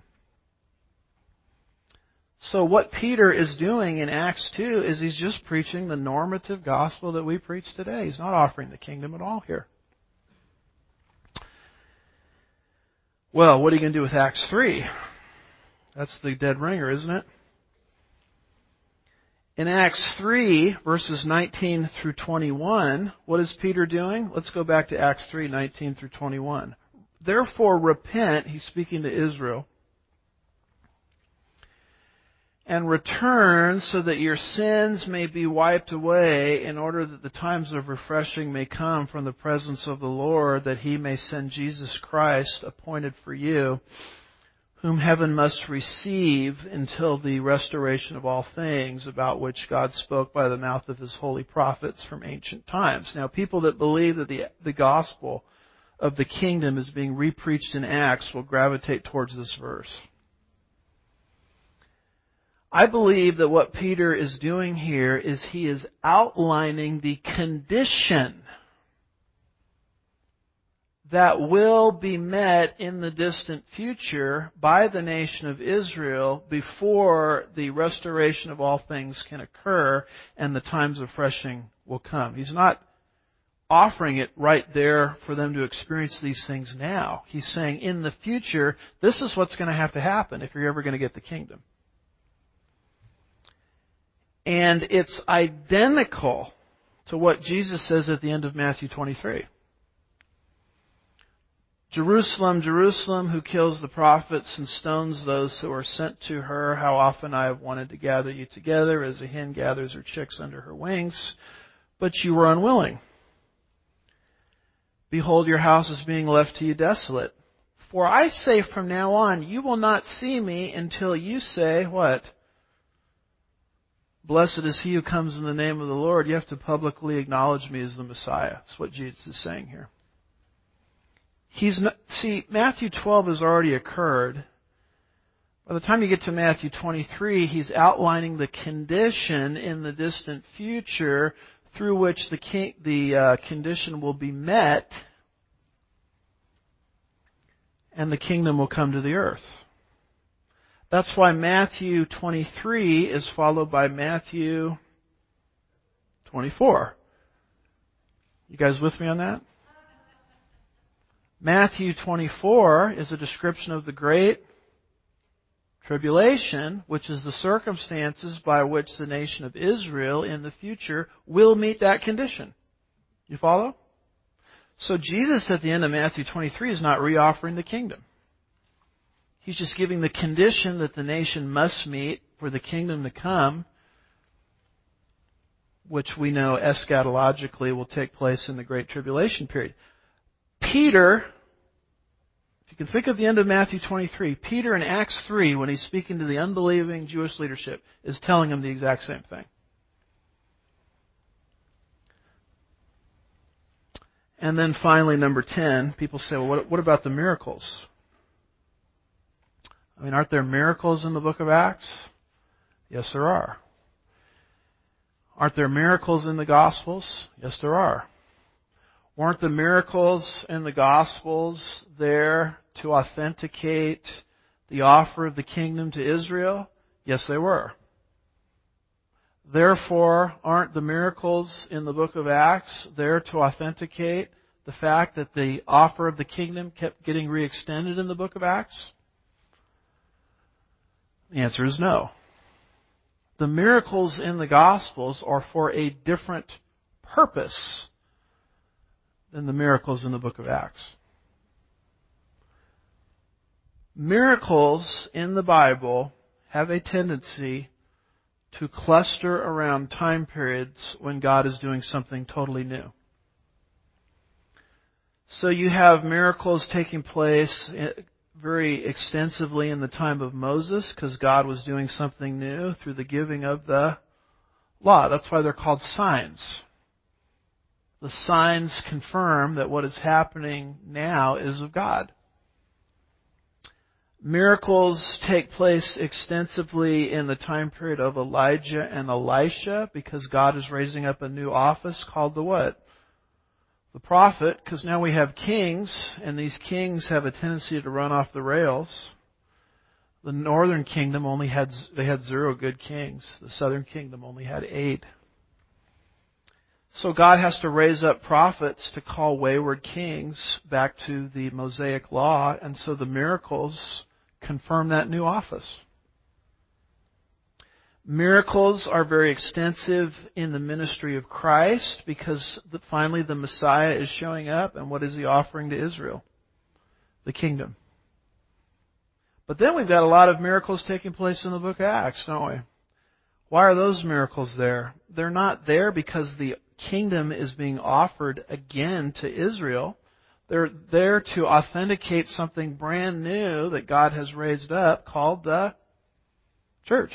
So what Peter is doing in Acts two is he's just preaching the normative gospel that we preach today. He's not offering the kingdom at all here. Well, what are you going to do with Acts three? That's the dead ringer, isn't it? In Acts three, verses nineteen through twenty-one, what is Peter doing? Let's go back to Acts three, nineteen through twenty-one. Therefore repent, he's speaking to Israel, and return so that your sins may be wiped away, in order that the times of refreshing may come from the presence of the Lord, that He may send Jesus Christ, appointed for you, whom heaven must receive until the restoration of all things, about which God spoke by the mouth of His holy prophets from ancient times. Now, people that believe that the, the gospel of the kingdom is being repreached in Acts will gravitate towards this verse. I believe that what Peter is doing here is he is outlining the condition that will be met in the distant future by the nation of Israel before the restoration of all things can occur and the times of refreshing will come. He's not offering it right there for them to experience these things now. He's saying in the future, this is what's going to have to happen if you're ever going to get the kingdom. And it's identical to what Jesus says at the end of Matthew twenty-three. Jerusalem, Jerusalem, who kills the prophets and stones those who are sent to her, how often I have wanted to gather you together as a hen gathers her chicks under her wings, but you were unwilling. Behold, your house is being left to you desolate. For I say from now on, you will not see me until you say, what? Blessed is he who comes in the name of the Lord. You have to publicly acknowledge me as the Messiah. That's what Jesus is saying here. He's not, see, Matthew twelve has already occurred. By the time you get to Matthew twenty-three, he's outlining the condition in the distant future through which the king, the uh, condition will be met, and the kingdom will come to the earth. That's why Matthew twenty-three is followed by Matthew twenty-four. You guys with me on that? Matthew twenty-four is a description of the great tribulation, which is the circumstances by which the nation of Israel in the future will meet that condition. You follow? So Jesus at the end of Matthew twenty-three is not reoffering the kingdom. He's just giving the condition that the nation must meet for the kingdom to come, which we know eschatologically will take place in the Great Tribulation period. Peter, if you can think of the end of Matthew twenty-three, Peter in Acts three, when he's speaking to the unbelieving Jewish leadership, is telling them the exact same thing. And then finally, number ten, people say, well, what, what about the miracles? I mean, aren't there miracles in the book of Acts? Yes, there are. Aren't there miracles in the Gospels? Yes, there are. Weren't the miracles in the Gospels there to authenticate the offer of the kingdom to Israel? Yes, they were. Therefore, aren't the miracles in the book of Acts there to authenticate the fact that the offer of the kingdom kept getting re-extended in the book of Acts? The answer is no. The miracles in the Gospels are for a different purpose than the miracles in the book of Acts. Miracles in the Bible have a tendency to cluster around time periods when God is doing something totally new. So you have miracles taking place very extensively in the time of Moses because God was doing something new through the giving of the law. That's why they're called signs. The signs confirm that what is happening now is of God. Miracles take place extensively in the time period of Elijah and Elisha because God is raising up a new office called the what? The prophet, because now we have kings, and these kings have a tendency to run off the rails. The northern kingdom only had, they had zero good kings. The southern kingdom only had eight. So God has to raise up prophets to call wayward kings back to the Mosaic law, and so the miracles confirm that new office. Miracles are very extensive in the ministry of Christ because the, finally the Messiah is showing up, and what is He offering to Israel? The kingdom. But then we've got a lot of miracles taking place in the book of Acts, don't we? Why are those miracles there? They're not there because the kingdom is being offered again to Israel. They're there to authenticate something brand new that God has raised up called the church.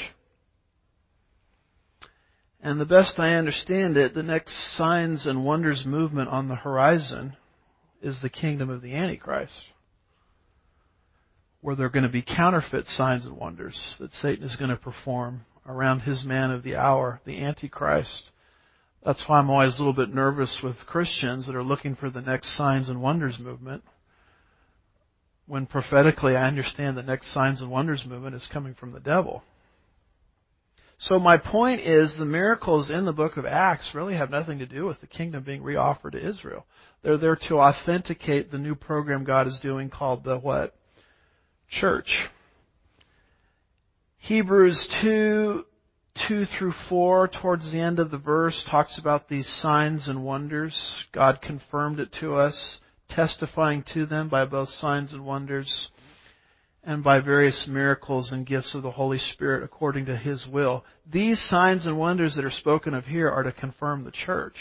And the best I understand it, the next signs and wonders movement on the horizon is the kingdom of the Antichrist, where there are going to be counterfeit signs and wonders that Satan is going to perform around his man of the hour, the Antichrist, That's why I'm always a little bit nervous with Christians that are looking for the next signs and wonders movement, when prophetically I understand the next signs and wonders movement is coming from the devil. So my point is, the miracles in the book of Acts really have nothing to do with the kingdom being reoffered to Israel. They're there to authenticate the new program God is doing called the what? Church. Hebrews two, two through four, towards the end of the verse, talks about these signs and wonders. God confirmed it to us, testifying to them by both signs and wonders and by various miracles and gifts of the Holy Spirit according to His will. These signs and wonders that are spoken of here are to confirm the church,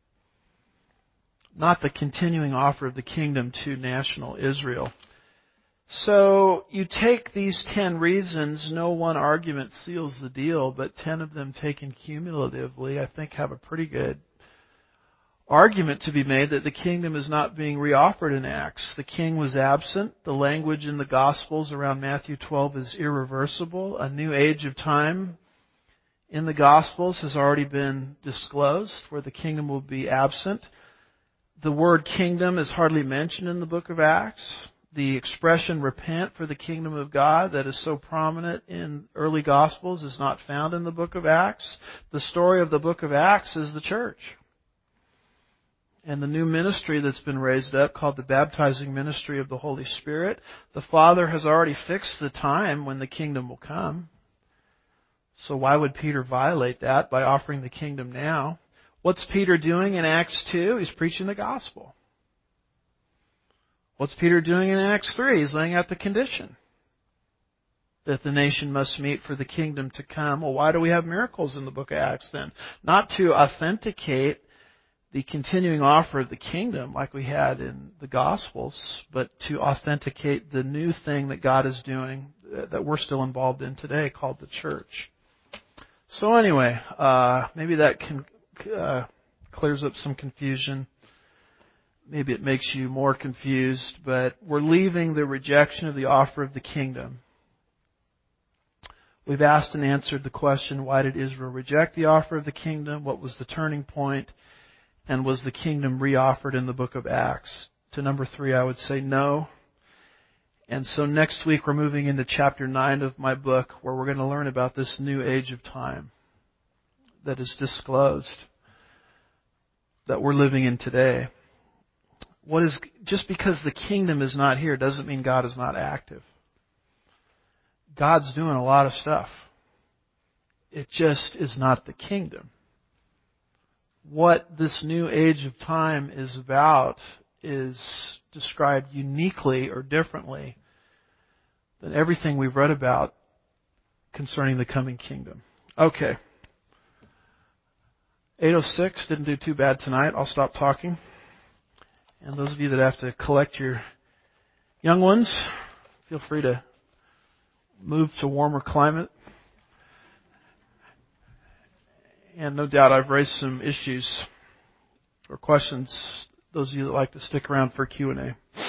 not the continuing offer of the kingdom to national Israel. So you take these ten reasons, no one argument seals the deal, but ten of them taken cumulatively, I think have a pretty good argument to be made that the kingdom is not being reoffered in Acts. The king was absent. The language in the Gospels around Matthew twelve is irreversible. A new age of time in the Gospels has already been disclosed where the kingdom will be absent. The word kingdom is hardly mentioned in the book of Acts. The expression repent for the kingdom of God that is so prominent in early Gospels is not found in the book of Acts. The story of the book of Acts is the church. And the new ministry that's been raised up called the baptizing ministry of the Holy Spirit. The Father has already fixed the time when the kingdom will come. So why would Peter violate that by offering the kingdom now? What's Peter doing in Acts two? He's preaching the gospel. What's Peter doing in Acts three? He's laying out the condition that the nation must meet for the kingdom to come. Well, why do we have miracles in the book of Acts then? Not to authenticate the continuing offer of the kingdom like we had in the Gospels, but to authenticate the new thing that God is doing that we're still involved in today called the church. So anyway, uh, maybe that can, uh, clears up some confusion. Maybe it makes you more confused, but we're leaving the rejection of the offer of the kingdom. We've asked and answered the question, why did Israel reject the offer of the kingdom? What was the turning point? And was the kingdom reoffered in the book of Acts? To number three, I would say no. And so next week we're moving into chapter nine of my book, where we're going to learn about this new age of time that is disclosed, that we're living in today. What is, just because the kingdom is not here doesn't mean God is not active. God's doing a lot of stuff. It just is not the kingdom. What this new age of time is about is described uniquely or differently than everything we've read about concerning the coming kingdom. Okay. eight oh six, didn't do too bad tonight. I'll stop talking. And those of you that have to collect your young ones, feel free to move to warmer climate. And no doubt I've raised some issues or questions, those of you that like to stick around for Q and A.